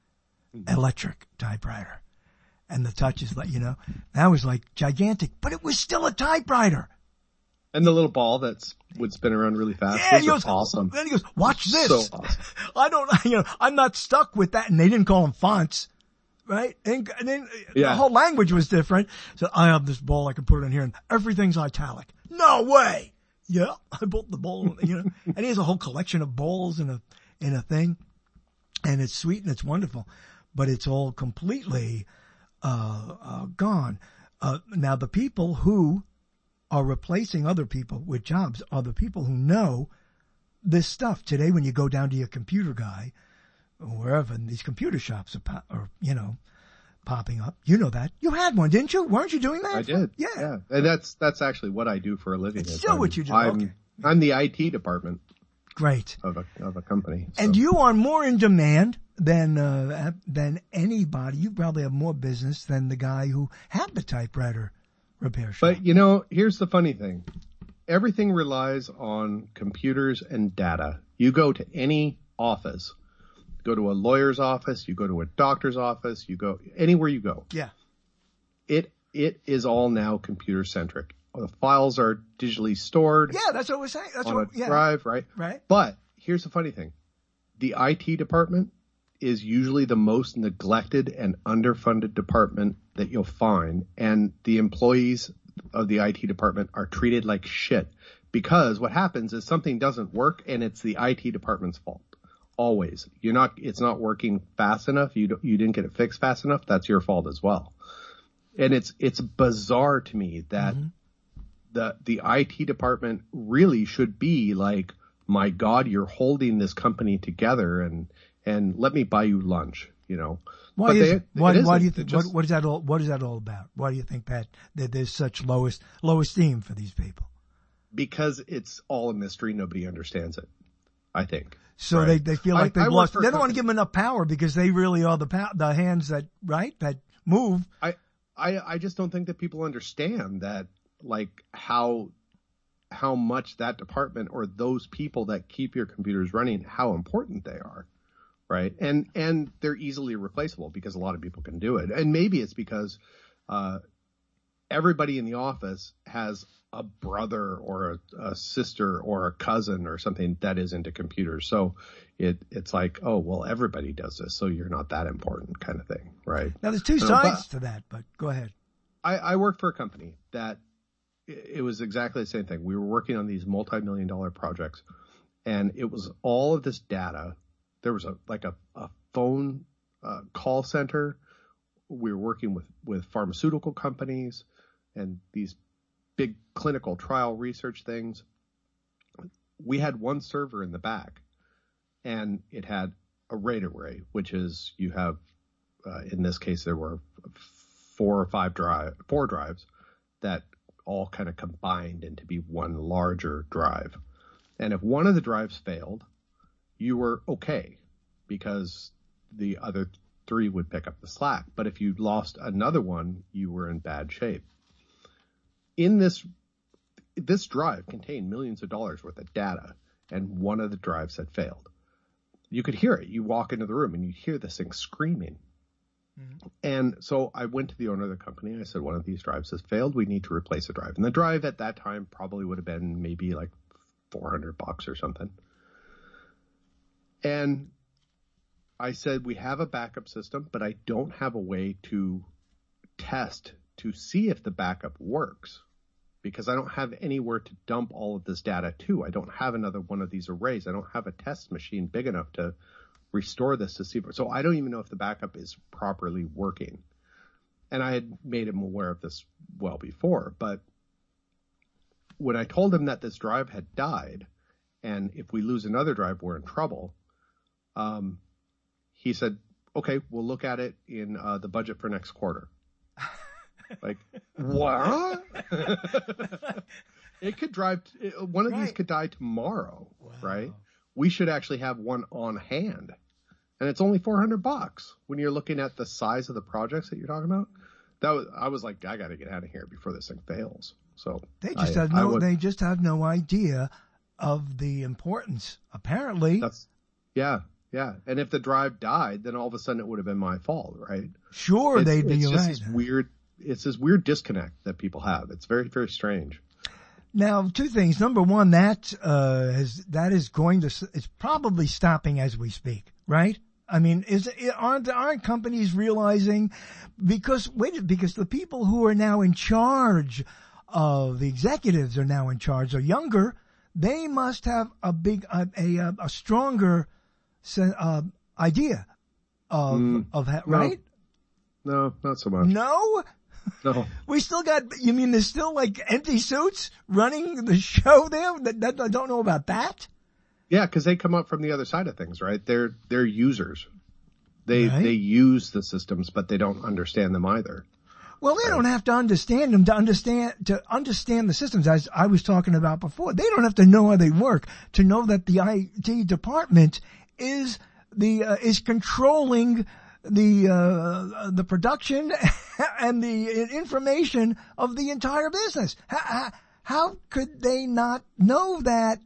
electric typewriter. And the touch is like, you know, that was like gigantic, but it was still a typewriter. And the little ball that's would spin around really fast. Yeah, Those he goes, are awesome. Then he goes, watch this. So awesome. I don't, you know, I'm not stuck with that. And they didn't call them fonts, right? And, and then Yeah. the whole language was different. So I have this ball, I can put it in here and everything's italic. No way. Yeah, I bought the ball, you know, and he has a whole collection of balls in a, in a thing. And it's sweet and it's wonderful, but it's all completely, uh, uh, gone. Uh, now the people who are replacing other people with jobs are the people who know this stuff. Today, when you go down to your computer guy, or wherever, and these computer shops are, po- are, you know, popping up. You know that. You had one, didn't you? Weren't you doing that? I did. Yeah. Yeah. And that's, that's actually what I do for a living. It's is still I'm- what you do. I'm, Okay. I'm the I T department Great. of a, of a company. So. And you are more in demand than, uh, than anybody. You probably have more business than the guy who had the typewriter repair shop. But you know, here's the funny thing. Everything relies on computers and data. You go to any office, go to a lawyer's office, you go to a doctor's office, you go anywhere you go. Yeah. It, it is all now computer centric. The files are digitally stored Yeah, that's what we're saying. That's on what, a yeah. drive, right? Right. But here's the funny thing. The I T department is usually the most neglected and underfunded department that you'll find. And the employees of the I T department are treated like shit because what happens is something doesn't work and it's the I T department's fault. Always. You're not, it's not working fast enough. You don't, you didn't get it fixed fast enough. That's your fault as well. And it's, it's bizarre to me that Mm-hmm. the, the I T department really should be like, my God, you're holding this company together and, and let me buy you lunch, you know. Why But is they- it? Why, it why do you isn't. think? It just- what, what is that all? What is that all about? Why do you think that, that there's such lowest low esteem for these people? Because it's all a mystery. Nobody understands it, I think. So Right. they they feel I- like they've I work lost. for They a don't want to company- give them enough power because they really are the pow- the hands that right that move. I, I, I just don't think that people understand that, like, how, how much that department or those people that keep your computers running, how important they are. Right. And, and they're easily replaceable because a lot of people can do it. And maybe it's because, uh, everybody in the office has a brother or a, a sister or a cousin or something that is into computers. So it, it's like, oh, well, everybody does this. So you're not that important kind of thing. Right. Now there's two No, sides but- to that, but go ahead. I, I worked for a company that it it was exactly the same thing. We were working on these multi-million dollar projects and it was all of this data. There was a, like a, a phone uh, call center. We were working with, with pharmaceutical companies and these big clinical trial research things. We had one server in the back and it had a RAID array, which is you have, uh, in this case, there were four or five drive, four drives that all kind of combined into be one larger drive. And if one of the drives failed, you were okay because the other three would pick up the slack. But if you lost another one, you were in bad shape. In this, this drive contained millions of dollars worth of data, and one of the drives had failed. You could hear it. You walk into the room and you hear this thing screaming. Mm-hmm. And so I went to the owner of the company and I said, one of these drives has failed. We need to replace the drive. And the drive at that time probably would have been maybe like four hundred bucks or something. And I said, we have a backup system, but I don't have a way to test to see if the backup works because I don't have anywhere to dump all of this data to. I don't have another one of these arrays. I don't have a test machine big enough to restore this to see. So I don't even know if the backup is properly working. And I had made him aware of this well before, but when I told him that this drive had died and if we lose another drive, we're in trouble, um, he said, okay, we'll look at it in uh, the budget for next quarter. Like, what? It could drive, t- one of right. these could die tomorrow, wow. right? We should actually have one on hand. And it's only four hundred bucks when you're looking at the size of the projects that you're talking about. That was, I was like, I got to get out of here before this thing fails. So they just I, have no, would, they just have no idea of the importance, apparently. That's, yeah. Yeah, and if the drive died, then all of a sudden it would have been my fault, right? Sure, it's, they'd be it's just right. This weird, it's this weird disconnect that people have. It's very, very strange. Now, two things. Number one, that uh, is that is going to it's probably stopping as we speak, right? I mean, is aren't aren't companies realizing because wait because the people who are now in charge of the executives are now in charge are younger. They must have a big a a, a stronger Uh, idea of mm, of ha- right? No, no, not so much. No, no. We still got. You mean there's still like empty suits running the show there? That, that I don't know about that. Yeah, because they come up from the other side of things, right? They're they're users. They right. they use the systems, but they don't understand them either. Well, they right. don't have to understand them to understand to understand the systems. As I was talking about before, they don't have to know how they work to know that the I T department is the uh, is controlling the uh, the production and the information of the entire business. How, how could they not know that?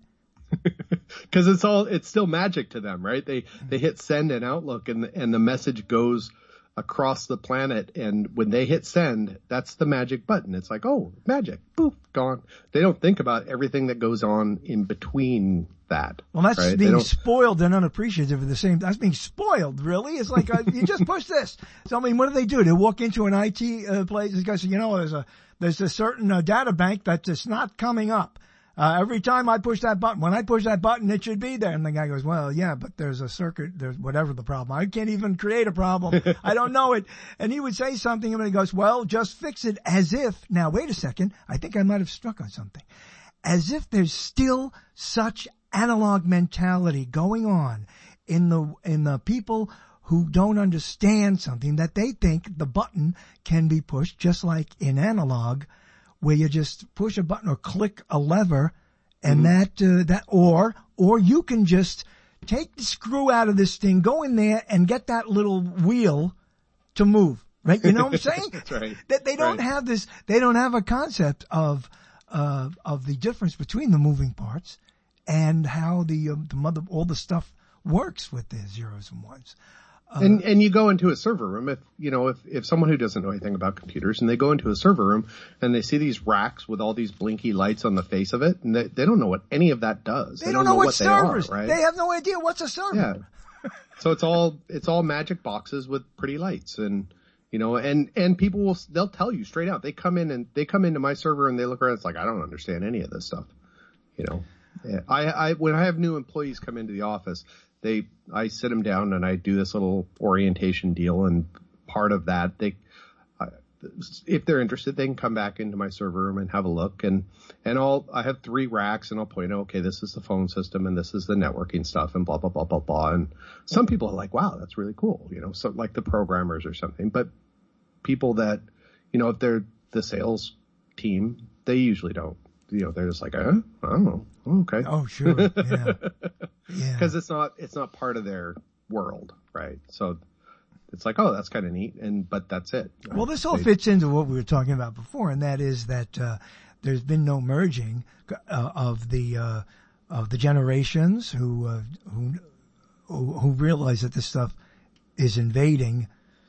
Because it's all it's still magic to them, right? They they hit send in Outlook and and the message goes across the planet, and when they hit send, that's the magic button. It's like, oh, magic, poof, gone. They don't think about everything that goes on in between that. Well, that's right? being spoiled and unappreciative of the same. That's being spoiled, really. It's like uh, you just push this. So I mean, what do they do? They walk into an I T uh, place. This guy says, you know, there's a there's a certain uh, data bank that's just not coming up. Uh, every time I push that button, when I push that button, it should be there. And the guy goes, well, yeah, but there's a circuit, there's whatever the problem. I can't even create a problem. I don't know it. And he would say something and he goes, well, just fix it as if, now wait a second, I think I might have struck on something. As if there's still such analog mentality going on in the, in the people who don't understand something that they think the button can be pushed just like in analog, where you just push a button or click a lever and mm-hmm. that, uh, that, or, or you can just take the screw out of this thing, go in there and get that little wheel to move, right? You know what I'm saying? That's right. That they don't right. have this, they don't have a concept of, uh, of the difference between the moving parts and how the, um, the mother, all the stuff works with the zeros and ones. Uh, and and you go into a server room, if you know if if someone who doesn't know anything about computers and they go into a server room and they see these racks with all these blinky lights on the face of it, and they, they don't know what any of that does. They, they don't, don't know, know what, what servers. They are, right? They have no idea what's a server. Yeah. So it's all it's all magic boxes with pretty lights, and you know, and and people will they'll tell you straight out. They come in and they come into my server and they look around. It's like, I don't understand any of this stuff. You know, I I when I have new employees come into the office. They, I sit them down and I do this little orientation deal, and part of that, they, uh, if they're interested, they can come back into my server room and have a look. And, and I'll, I have three racks and I'll point out, okay, this is the phone system and this is the networking stuff and blah, blah, blah, blah, blah. And some people are like, wow, that's really cool. You know, so like the programmers or something, but people that, you know, if they're the sales team, they usually don't. You know, they're just like, uh, I don't know. Oh, okay. Oh, sure. Yeah. Yeah. Cause it's not, it's not part of their world. Right. So it's like, oh, that's kind of neat. And, but that's it. Right? Well, this all they, fits into what we were talking about before. And that is that, uh, there's been no merging, uh, of the, uh, of the generations who, uh, who, who, who realize that this stuff is invading,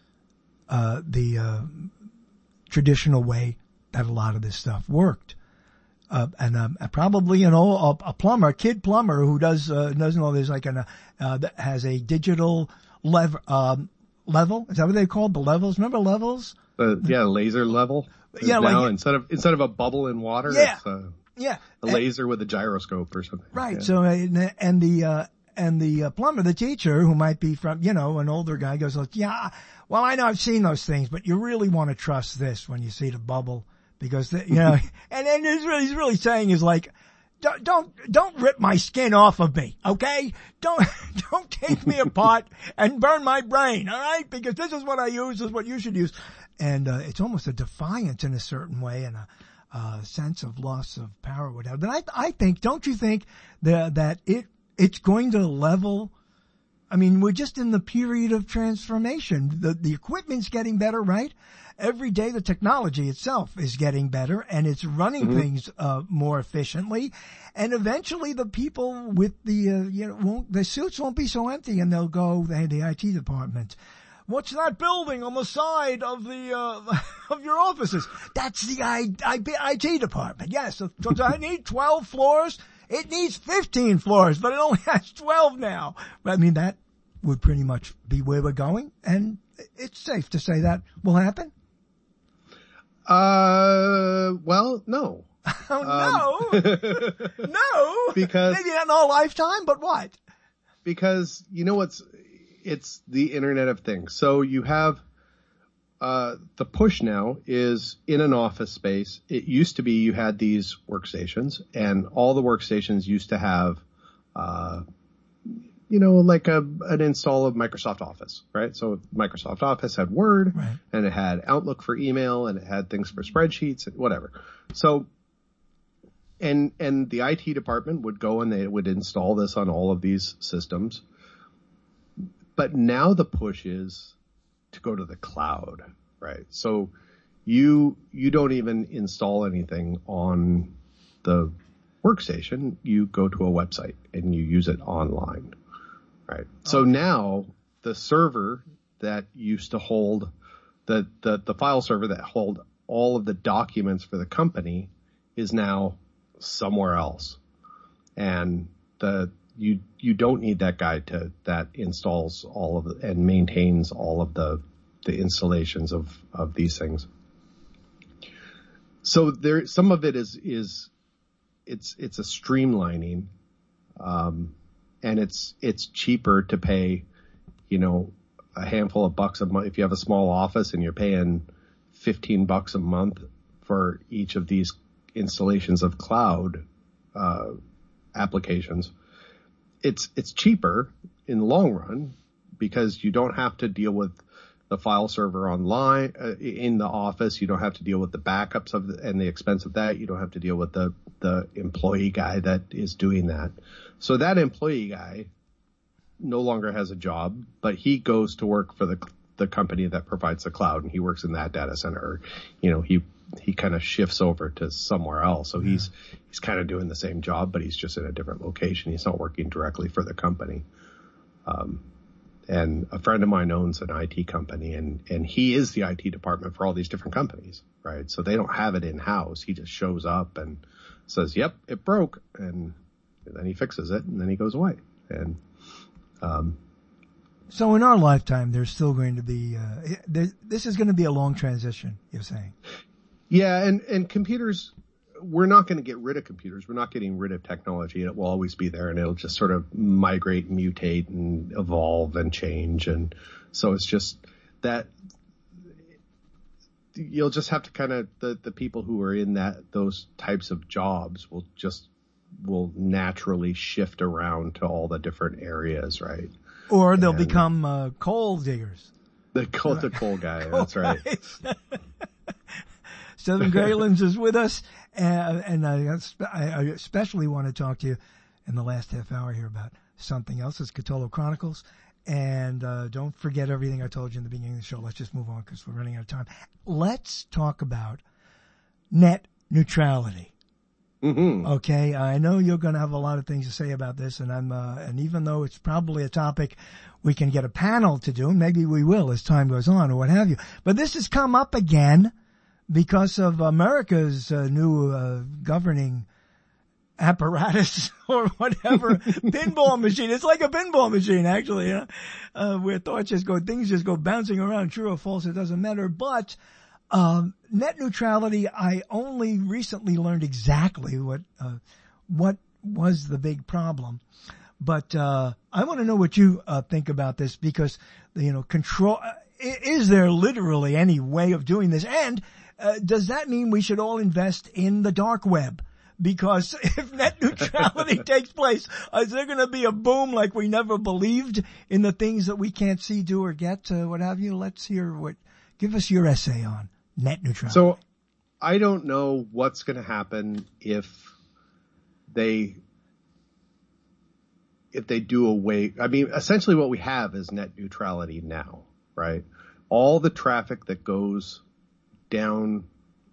uh, the, uh, traditional way that a lot of this stuff worked. Uh, and um, probably an old a, a plumber, a kid plumber who does uh, doesn't know there's like an uh, that has a digital lever, um, level. Is that what they called the levels? Remember levels? Uh, yeah, laser level. Yeah, now like, instead of instead of a bubble in water, yeah, it's uh, yeah, a laser with a gyroscope or something. Right. Yeah. So uh, and the uh, and the uh, plumber, the teacher, who might be from you know an older guy, goes, yeah, well, I know I've seen those things, but you really want to trust this when you see the bubble because the, you know, and and he's really, he's really saying is like. Don't, don't, don't rip my skin off of me, okay? Don't, don't take me apart and burn my brain, alright? Because this is what I use, this is what you should use. And, uh, it's almost a defiance in a certain way and a, uh, sense of loss of power, whatever. But I, I think, don't you think that, that it, it's going to level, I mean, we're just in the period of transformation. The, the equipment's getting better, right? Every day the technology itself is getting better and it's running mm-hmm. things, uh, more efficiently. And eventually the people with the, uh, you know, won't, the suits won't be so empty and they'll go, hey, the I T department. What's that building on the side of the, uh, of your offices? That's the I, I, I T department. Yes. So, so I need twelve floors. It needs fifteen floors, but it only has twelve now. I mean, that would pretty much be where we're going. And it's safe to say that will happen. Uh, well, no. Oh, no. Um, no. Because. Maybe not in our lifetime, but what? Because, you know what's, it's the Internet of Things. So you have, uh, the push now is in an office space. It used to be you had these workstations and all the workstations used to have, uh, you know, like a, an install of Microsoft Office, right? So Microsoft Office had Word right. and it had Outlook for email and it had things for spreadsheets and whatever. So, and, and the I T department would go and they would install this on all of these systems. But now the push is to go to the cloud, right? So you, you don't even install anything on the workstation. You go to a website and you use it online. Right. So okay. now the server that used to hold the, the, the file server that hold all of the documents for the company is now somewhere else. And the, you, you don't need that guy to, that installs all of the, and maintains all of the, the installations of, of these things. So there, some of it is, is, it's, it's a streamlining, um, and it's, it's cheaper to pay, you know, a handful of bucks a month. If you have a small office and you're paying fifteen bucks a month for each of these installations of cloud, uh, applications, it's, it's cheaper in the long run because you don't have to deal with the file server online, uh, in the office. You don't have to deal with the backups of the, and the expense of that. You don't have to deal with the, the employee guy that is doing that. So that employee guy no longer has a job, but he goes to work for the the company that provides the cloud, and he works in that data center. You know, he he kind of shifts over to somewhere else. So yeah. he's he's kind of doing the same job, but he's just in a different location. He's not working directly for the company. Um, and a friend of mine owns an I T company, and and he is the I T department for all these different companies, right? So they don't have it in house. He just shows up and says, "Yep, it broke," and And then he fixes it, and then he goes away. And um, so in our lifetime, there's still going to be uh, there, this is going to be a long transition. You're saying? Yeah, and and computers, we're not going to get rid of computers. We're not getting rid of technology. It will always be there, and it'll just sort of migrate, mutate, and evolve and change. And so it's just that you'll just have to kind of the the people who are in that those types of jobs will just will naturally shift around to all the different areas, right? Or they'll and become uh, coal diggers. The coal, the coal guy, coal that's right. Stephen Graylands is with us, uh, and I, I especially want to talk to you in the last half hour here about something else. It's Cthulhu Chronicles. And uh don't forget everything I told you in the beginning of the show. Let's just move on because we're running out of time. Let's talk about net neutrality. Mm-hmm. Okay, I know you're going to have a lot of things to say about this, and I'm uh, and even though it's probably a topic we can get a panel to do, maybe we will as time goes on or what have you. But this has come up again because of America's uh, new uh, governing apparatus or whatever, pinball machine. It's like a pinball machine, actually, you know, uh, where thoughts just go, things just go bouncing around, true or false, it doesn't matter. But, um, net neutrality, I only recently learned exactly what, uh, what was the big problem. But, uh, I want to know what you, uh, think about this because, you know, control, uh, is there literally any way of doing this? And, uh, does that mean we should all invest in the dark web? Because if net neutrality takes place, is there going to be a boom like we never believed in the things that we can't see, do, or get, uh, what have you? Let's hear what, give us your essay on net neutrality. So I don't know what's going to happen if they, if they do away. I mean, essentially what we have is net neutrality now, right? All the traffic that goes down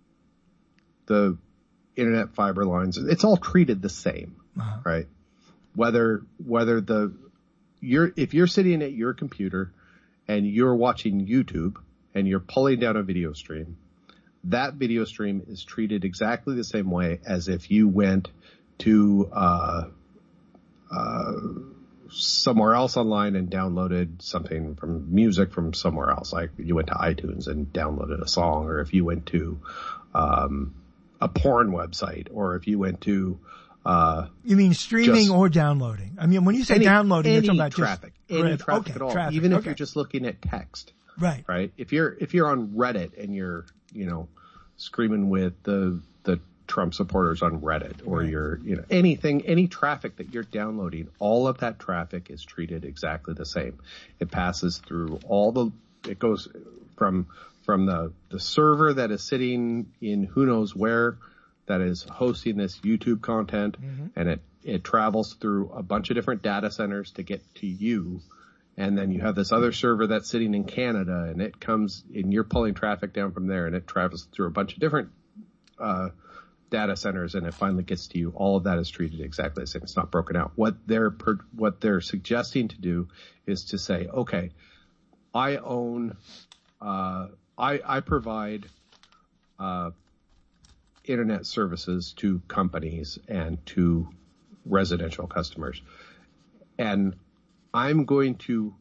the internet fiber lines, it's all treated the same, uh-huh. right? Whether, whether the, you're, if you're sitting at your computer and you're watching YouTube and you're pulling down a video stream, that video stream is treated exactly the same way as if you went to, uh, uh, somewhere else online and downloaded something from music from somewhere else. Like you went to iTunes and downloaded a song, or if you went to, um, a porn website, or if you went to, uh, you mean streaming or downloading? I mean, when you say any, downloading, any you're talking about traffic, just any rip. traffic okay, at all, traffic. even if okay. you're just looking at text, right? Right. If you're, if you're on Reddit and you're, you know, screaming with the, the Trump supporters on Reddit, or right. you're, you know, anything, any traffic that you're downloading, all of that traffic is treated exactly the same. It passes through all the, it goes from, from the, the server that is sitting in who knows where that is hosting this YouTube content, mm-hmm. and it, it travels through a bunch of different data centers to get to you. And then you have this other server that's sitting in Canada, and it comes and you're pulling traffic down from there, and it travels through a bunch of different, uh, data centers, and it finally gets to you. All of that is treated exactly the same. It's not broken out. What they're, what they're suggesting to do is to say, okay, I own, uh, I, I provide, uh, internet services to companies and to residential customers. And I'm going to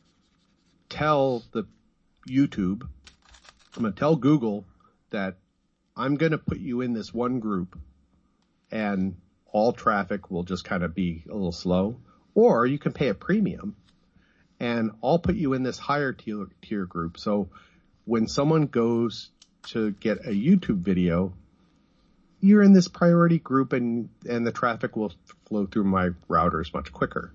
tell the YouTube, I'm going to tell Google that I'm going to put you in this one group and all traffic will just kind of be a little slow, or you can pay a premium and I'll put you in this higher tier, tier group. So when someone goes to get a YouTube video, you're in this priority group and, and the traffic will flow through my routers much quicker.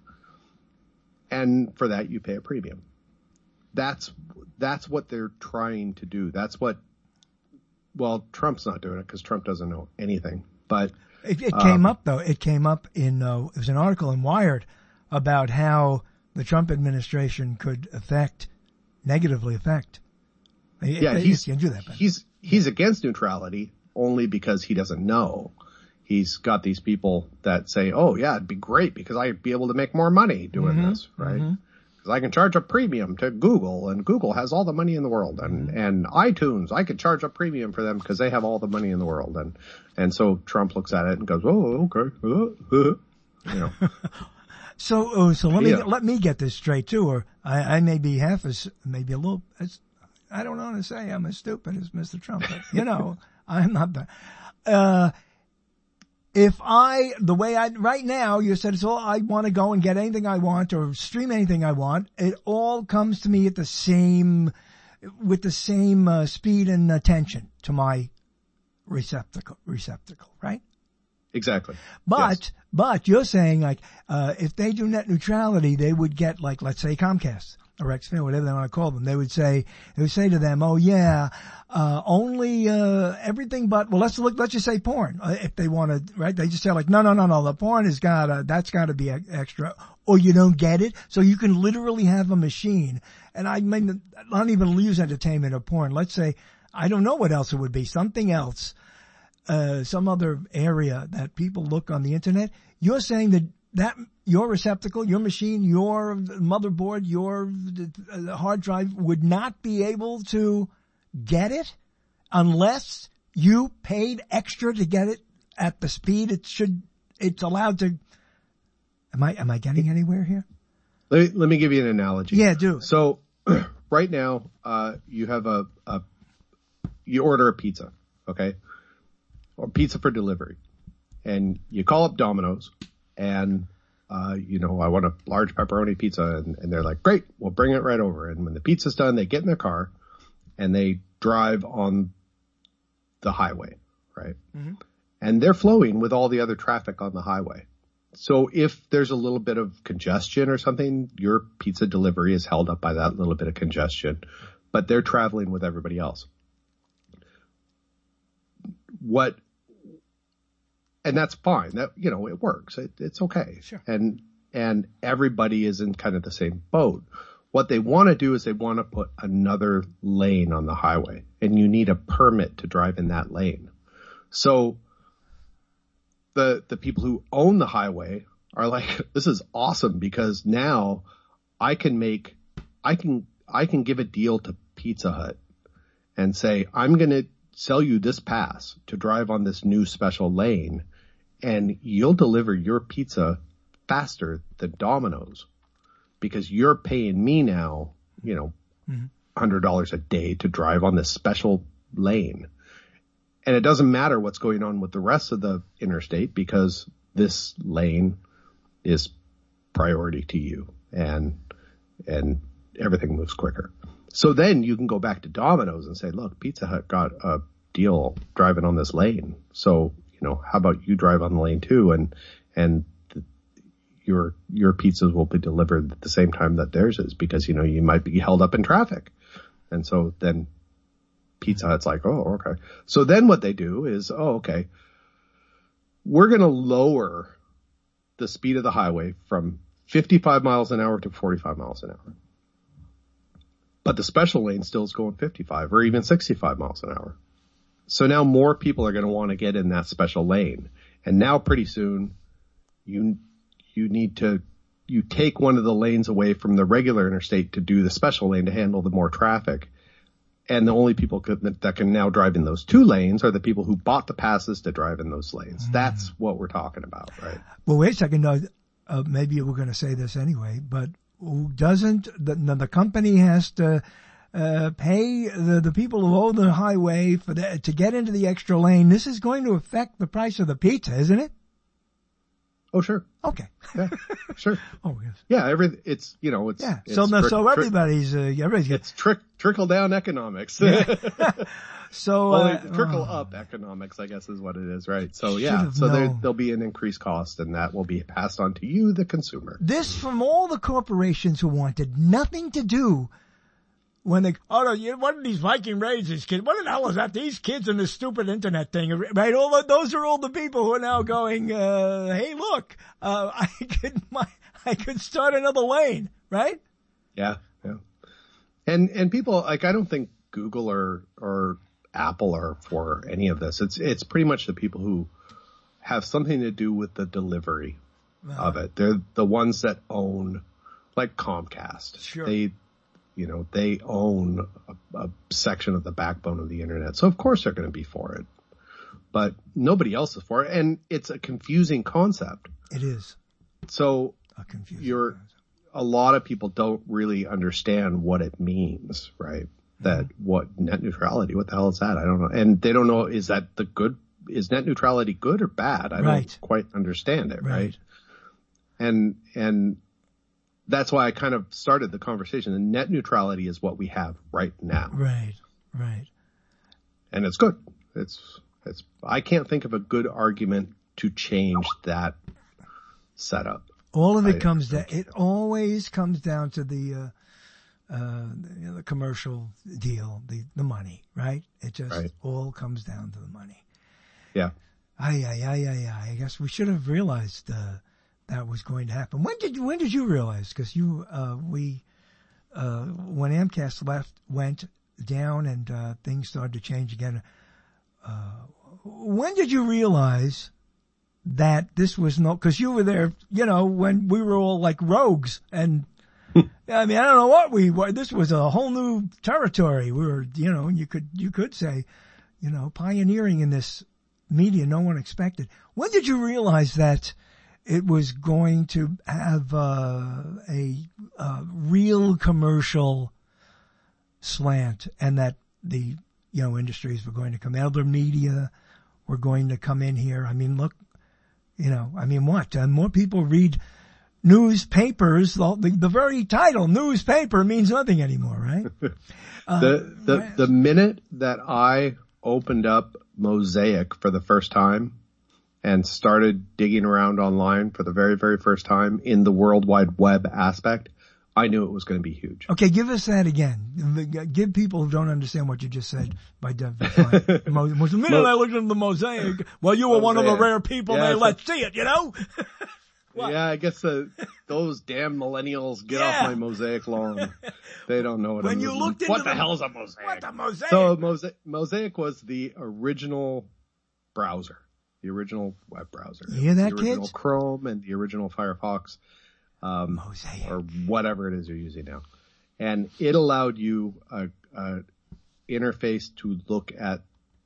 And for that, you pay a premium. That's, that's what they're trying to do. That's what, well, Trump's not doing it because Trump doesn't know anything, but it, it um, came up though. It came up in, uh, it was an article in Wired about how the Trump administration could affect, negatively affect. Yeah, it, he's, it can do that, but. he's, he's against neutrality only because he doesn't know. He's got these people that say, oh yeah, it'd be great because I'd be able to make more money doing mm-hmm, this, right? Mm-hmm. Because I can charge a premium to Google, and Google has all the money in the world, and, mm-hmm. and iTunes, I could charge a premium for them because they have all the money in the world. And, and so Trump looks at it and goes, oh, okay. Uh, uh, you know. so, oh, so let me, yeah. let me get this straight too, or I, I may be half as, maybe a little, as, I don't want to say I'm as stupid as Mister Trump, but you know, I'm not that. Uh, If I, the way I, right now, you said it's all, I want to go and get anything I want or stream anything I want. It all comes to me at the same, with the same uh, speed and attention to my receptacle, receptacle, right? Exactly. But, yes. but you're saying like, uh, if they do net neutrality, they would get like, let's say Comcast or Xfinity, whatever they want to call them. They would say, they would say to them, oh yeah, uh, only, uh, everything but, well, let's look, let's just say porn. Uh, if they want to, right? They just say like, no, no, no, no, the porn has gotta, that's gotta be extra, or you don't get it. So you can literally have a machine. And I mean, I don't even use entertainment or porn. Let's say, I don't know what else it would be, something else, uh, some other area that people look on the internet. You're saying that that your receptacle, your machine, your motherboard, your hard drive would not be able to get it unless you paid extra to get it at the speed it should, it's allowed to. Am I am I getting anywhere here? Let me, let me give you an analogy. Yeah, do. So right now, uh, you have a, a, you order a pizza, okay? Or pizza for delivery. And you call up Domino's and, uh, you know, I want a large pepperoni pizza, and, and they're like, great, we'll bring it right over. And when the pizza's done, they get in their car and they drive on the highway, right? Mm-hmm. And they're flowing with all the other traffic on the highway. So if there's a little bit of congestion or something, your pizza delivery is held up by that little bit of congestion, but they're traveling with everybody else. What, and that's fine. That, you know, it works. It, it's okay. Sure. And, and everybody is in kind of the same boat. What they want to do is they want to put another lane on the highway, and you need a permit to drive in that lane. So the, the people who own the highway are like, this is awesome because now I can make, I can, I can give a deal to Pizza Hut and say, I'm going to sell you this pass to drive on this new special lane, and you'll deliver your pizza faster than Domino's because you're paying me now, you know, mm-hmm. one hundred dollars a day to drive on this special lane. And it doesn't matter what's going on with the rest of the interstate because this lane is priority to you, and, and everything moves quicker. So then you can go back to Domino's and say, look, Pizza Hut got a deal driving on this lane. So, you know, how about you drive on the lane too? And, and th- your, your pizzas will be delivered at the same time that theirs is because, you know, you might be held up in traffic. And so then Pizza Hut's like, oh, okay. So then what they do is, oh, okay, we're going to lower the speed of the highway from fifty-five miles an hour to forty-five miles an hour. But the special lane still is going fifty-five or even sixty-five miles an hour. So now more people are going to want to get in that special lane. And now pretty soon you, you need to, you take one of the lanes away from the regular interstate to do the special lane to handle the more traffic. And the only people could, that can now drive in those two lanes are the people who bought the passes to drive in those lanes. Mm. That's what we're talking about, right? Well, wait a second. No, uh, maybe we're going to say this anyway, but doesn't the, the company has to uh, pay the, the people who own the highway for the, to get into the extra lane? This is going to affect the price of the pizza, isn't it? Oh, sure. Okay. Yeah, sure. Oh, yes. Yeah, every, it's, you know, it's, yeah. It's so, no, trick, so everybody's, uh, everybody's trick, it's trick, trickle down economics. Yeah. so, well, uh, trickle oh. up economics, I guess is what it is, right? So yeah, so there, there'll be an increased cost, and that will be passed on to you, the consumer. This from all the corporations who wanted nothing to do when they, oh no, you, what are these Viking Raiders kids? What the hell is that? These kids and this stupid internet thing, right? All the, those are all the people who are now going, uh, hey look, uh, I could, my, I could start another lane, right? Yeah, yeah. And, and people, like, I don't think Google or, or Apple are for any of this. It's, it's pretty much the people who have something to do with the delivery uh, of it. They're the ones that own, like Comcast. Sure. They, You know, they own a, a section of the backbone of the internet. So of course they're going to be for it, but nobody else is for it. And it's a confusing concept. It is. So a confusing you're, concept. A lot of people don't really understand what it means, right? Mm-hmm. That what net neutrality, what the hell is that? I don't know. And they don't know, is that the good, is net neutrality good or bad? I right. don't quite understand it, right? right? And, and, that's why I kind of started the conversation. And net neutrality is what we have right now. Right, right. And it's good. It's, it's, I can't think of a good argument to change that setup. All of it I, comes down, it always comes down to the, uh, uh, you know, the commercial deal, the, the money, right? It just right. all comes down to the money. Yeah. Ay, ay, ay, ay, ay. I guess we should have realized, uh, that was going to happen. When did you, when did you realize? Cause you, uh, we, uh, when Amcast left, went down and, uh, things started to change again. Uh, when did you realize that this was no, cause you were there, you know, when we were all like rogues and, I mean, I don't know what we were. This was a whole new territory. We were, you know, you could, you could say, you know, pioneering in this media no one expected. When did you realize that it was going to have uh, a, a real commercial slant, and that the you know industries were going to come, elder media were going to come in here? I mean, look, you know, I mean, what? Uh, more people read newspapers. The, the, the very title, newspaper, means nothing anymore, right? Uh, the the the minute that I opened up Mosaic for the first time and started digging around online for the very, very first time in the World Wide Web aspect, I knew it was going to be huge. Okay, give us that again. Give people who don't understand what you just said by definition. The minute I looked into the Mosaic, well, you were Mosaic. one of the rare people Yeah, they so- let see it, you know? What? Yeah, I guess uh, those damn millennials get Yeah. off my Mosaic lawn. They don't know what When I'm you looked into What the the- hell is a Mosaic? What the Mosaic? So Mosaic, Mosaic was the original browser, the original web browser. You hear that, the original kids? Chrome and the original Firefox, um, Mosaic. or whatever it is you're using now. And it allowed you a, a interface to look at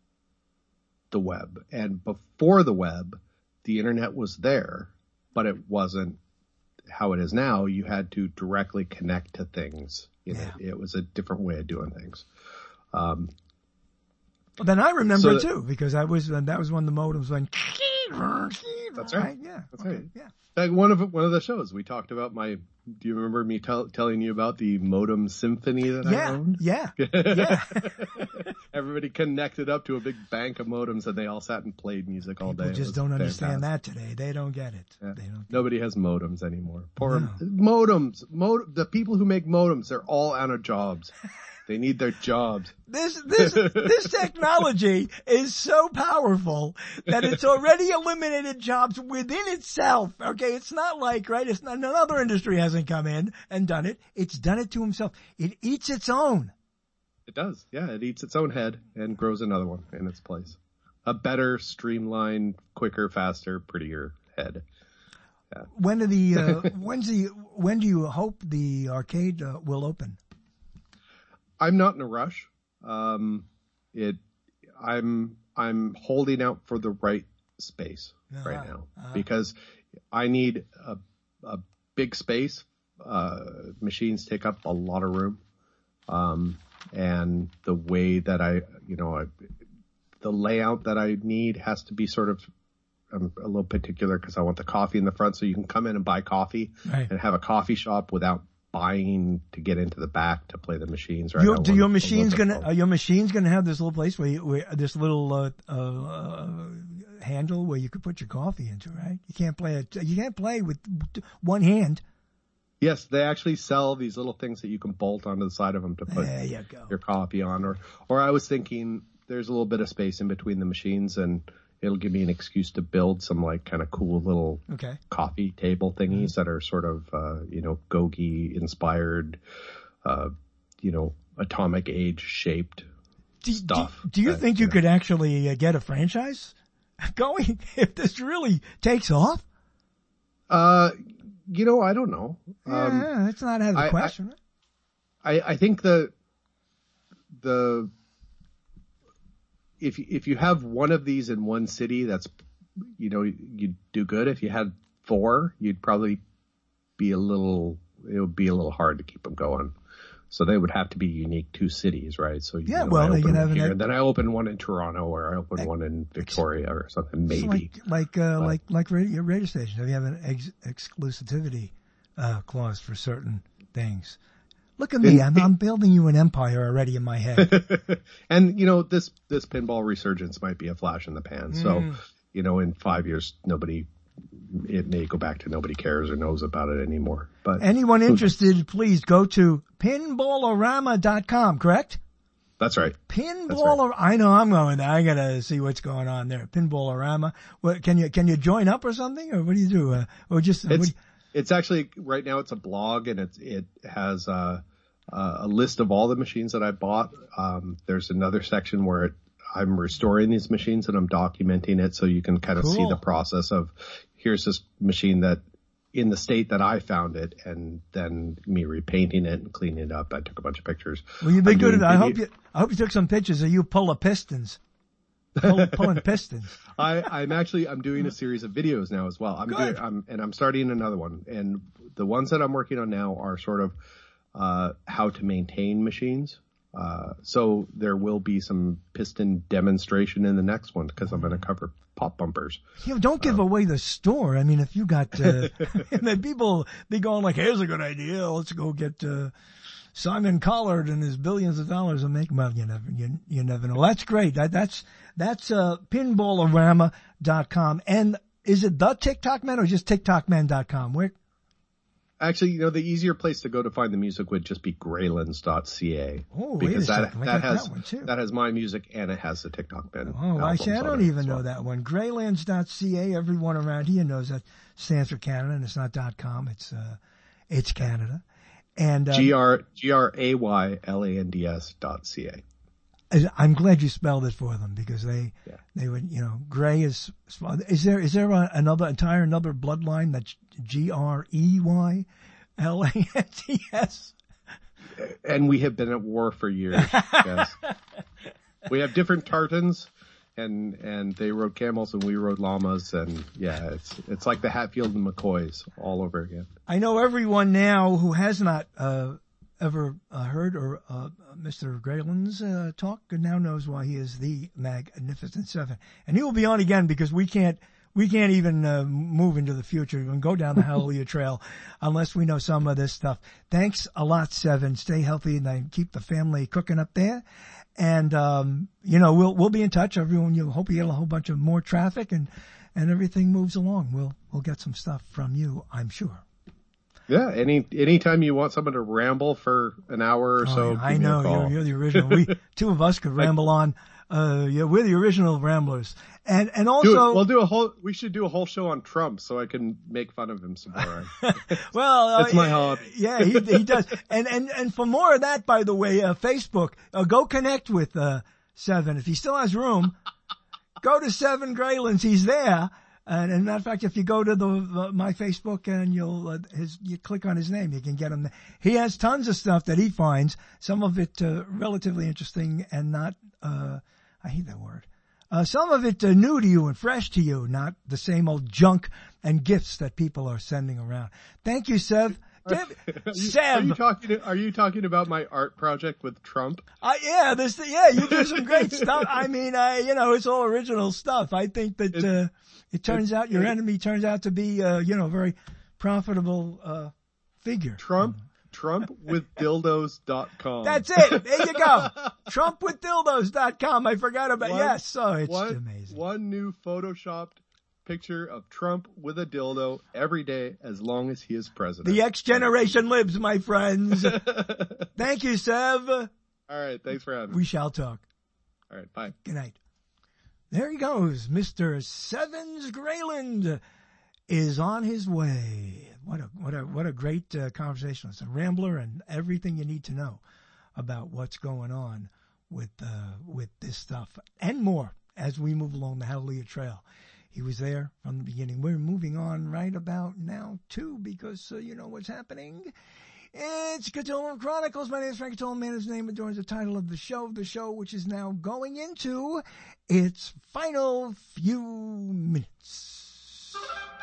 the web. And before the web, the internet was there, but it wasn't how it is now. You had to directly connect to things. You know, Yeah. it was a different way of doing things. Um, Well, then I remember So it that- too, because I was, that was when the modems went. That's right. Yeah. That's okay, right. Yeah. Like one of one of the shows we talked about my. Do you remember me tell, telling you about the modem symphony that I Yeah. owned? Yeah. Yeah. Everybody connected up to a big bank of modems, and they all sat and played music all day. People It just was don't understand fantastic. that today. They don't get it. Yeah. They don't. Nobody has modems anymore. Poor No. modems. Mod- the people who make modems, they're all out of jobs. They need their jobs. This this this technology is so powerful that it's already eliminated jobs within itself. Okay, it's not like right. It's not another industry hasn't come in and done it. It's done it to himself. It eats its own. It does. Yeah, it eats its own head and grows another one in its place. A better, streamlined, quicker, faster, prettier head. When do the uh, when's the when do you hope the arcade uh, will open? I'm not in a rush. Um, it, I'm, I'm holding out for the right space Uh-huh. right now Uh-huh. because I need a, a big space. Uh, machines take up a lot of room. Um, and the way that I, you know, I, the layout that I need has to be sort of, I'm a little particular because I want the coffee in the front so you can come in and buy coffee Right. and have a coffee shop without buying to get into the back to play the machines. Right? Your, I do want your a machines little bit gonna of- are your machines gonna have this little place where, you, where this little uh, uh, handle where you could put your coffee into? Right? You can't play it. You can't play with one hand. Yes, they actually sell these little things that you can bolt onto the side of them to put There you go. your coffee on. Or, or I was thinking there's a little bit of space in between the machines and it'll give me an excuse to build some like kind of cool little Okay. coffee table thingies Mm-hmm. that are sort of, uh, you know, Gogi inspired, uh, you know, atomic age shaped Do, stuff. Do, do you that, think you know. could actually uh, get a franchise going if this really takes off? Uh, you know, I don't know. Um, yeah, that's not out of the I- I- question. I, I think the the if if you have one of these in one city, that's you know you'd do good. If you had four, you'd probably be a little. It would be a little hard to keep them going. So they would have to be unique to cities, right? So you Yeah, know, well, I they open could one have an here, ex- and then I open one in Toronto, or I open one in Victoria, or something. It's Maybe. like like uh, like like radio, radio stations. If you have an ex- exclusivity uh, clause for certain things. Look at me. I'm, I'm building you an empire already in my head. And you know this this pinball resurgence might be a flash in the pan. So Mm. you know in five years nobody it may go back to nobody cares or knows about it anymore. But Anyone interested, please go to pinballorama dot com, correct? that's right. Pinball, I know I'm going there. I gotta see what's going on there. Pinballorama. What, can you, can you join up or something? Or what do you do? Uh, or just, what do It's you- it's actually right now it's a blog and it's it has uh, uh, a list of all the machines that I bought. Um, there's another section where it, I'm restoring these machines and I'm documenting it so you can kind of see Cool. the process of here's this machine that in the state that I found it and then me repainting it and cleaning it up. I took a bunch of pictures. well, you've been I'm good doing at, I video- hope you, I hope you took some pictures of you pull the pistons. pull, pulling pistons. I, I'm actually I'm doing a series of videos now as well. I'm Good. doing I'm and I'm starting another one. And the ones that I'm working on now are sort of uh, how to maintain machines. Uh, so there will be some piston demonstration in the next one because I'm going to cover pop bumpers. You know, don't give um, away the store. I mean, if you got uh, and then people be going like, "Here's a good idea. Let's go get." Uh, Simon Collard and his billions of dollars of make. Well, you never, you, you never know. That's great. That, that's, that's, uh, pinballorama dot com. And is it the TikTok Man or just TikTok Man dot com? Where? Actually, you know, the easier place to go to find the music would just be greylands dot c a. Oh, because wait a that, second. I that got has, that one too. that has my music and it has the TikTok Man. Oh, I see. I don't even know that one. greylands dot c a. Everyone around here knows that stands for Canada and it's not .com. It's, uh, it's Canada. And, um, G R, G R A Y L A N D S dot C A. I'm glad you spelled it for them because they, yeah. they would, you know, Gray is, is there, is there a, another entire, another bloodline that's G R E Y L A N D S? And we have been at war for years. Yes. We have different tartans and, and they rode camels and we rode llamas and yeah, it's, it's like the Hatfield and McCoys all over again. I know everyone now who has not, uh, ever uh, heard or, uh, Mister Greylands, uh, talk now knows why he is the Magnificent Seven. And he will be on again because we can't, we can't even, uh, move into the future and go down the Hallelujah Trail unless we know some of this stuff. Thanks a lot, Seven. Stay healthy and then keep the family cooking up there. And, um, you know, we'll, we'll be in touch. Everyone, you hope you get a whole bunch of more traffic and, and everything moves along. We'll, we'll get some stuff from you, I'm sure. Yeah. Any, anytime you want someone to ramble for an hour or oh, so. Yeah, I know you're, you're the original. We, two of us could ramble on. Uh, yeah, we're the original ramblers. And, and also. Do we'll do a whole, we should do a whole show on Trump so I can make fun of him some more. Well, it's uh, my hobby. Yeah, he, he does. And, and, and for more of that, by the way, uh, Facebook, uh, go connect with, uh, Seven. If he still has room, go to Seven Greylands. He's there. And, and matter of fact, if you go to the, uh, my Facebook and you'll, uh, his, you click on his name, you can get him there. He has tons of stuff that he finds, some of it, uh, relatively interesting and not, uh, I hate that word. Uh, some of it uh, new to you and fresh to you, not the same old junk and gifts that people are sending around. Thank you, Sev. Are, Sev. Are you talking, are you talking about my art project with Trump? Uh, yeah, this, yeah, you do some great stuff. I mean, uh, you know, it's all original stuff. I think that, it, uh, it turns out your enemy turns out to be, uh, you know, a very profitable, uh, figure. Trump, Trump with dildos dot com. That's it. There you go. Trump with dildos dot com. I forgot about, one, yes. Oh, it's one, amazing. One new photoshopped picture of Trump with a dildo every day as long as he is president. The X generation lives, my friends. Thank you, Sev. All right. Thanks for having me. We shall talk. All right. Bye. Good night. There he goes. Mister Sevens Greyland is on his way. What a, what a, what a great uh, conversation. It's a rambler and everything you need to know about what's going on with, uh, with this stuff and more as we move along the Hallelujah Trail. He was there from the beginning. We're moving on right about now too because uh, you know what's happening. It's Cthulhu Chronicles. My name is Frank Cthulhu. Man, his name adorns the title of the show. The show, which is now going into its final few minutes.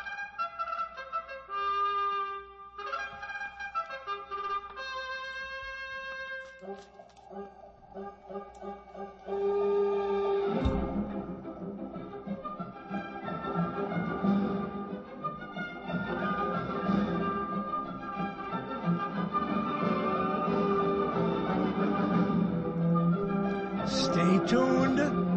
Stay tuned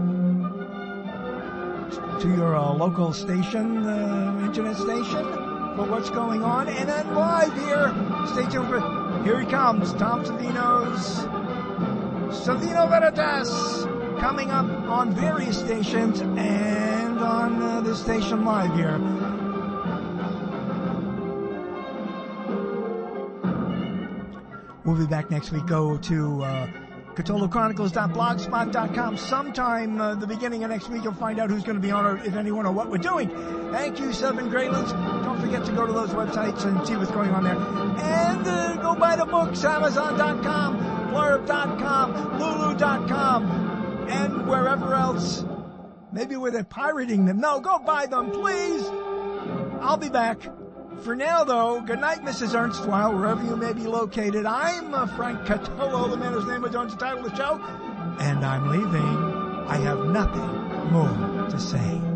to your uh, local station, uh, internet station, for what's going on. And then live here, stay tuned for, here he comes, Tom Savino's Savino Veritas, coming up on various stations and on uh, this station live here. We'll be back next week. Go to uh, Cthulhu Chronicles dot blogspot dot com. Sometime uh, the beginning of next week, you'll find out who's going to be on, or if anyone, or what we're doing. Thank you, Seven Greylands. Don't forget to go to those websites and see what's going on there. And uh, go buy the books, Amazon dot com, Blurb dot com, Lulu dot com, and wherever else Maybe where they're pirating them. No, go buy them, please. I'll be back. For now, though, good night, Missus Ernstwhile, wherever you may be located. I'm uh, Frank Catolo, the man whose name was on the title of the show, and I'm leaving. I have nothing more to say.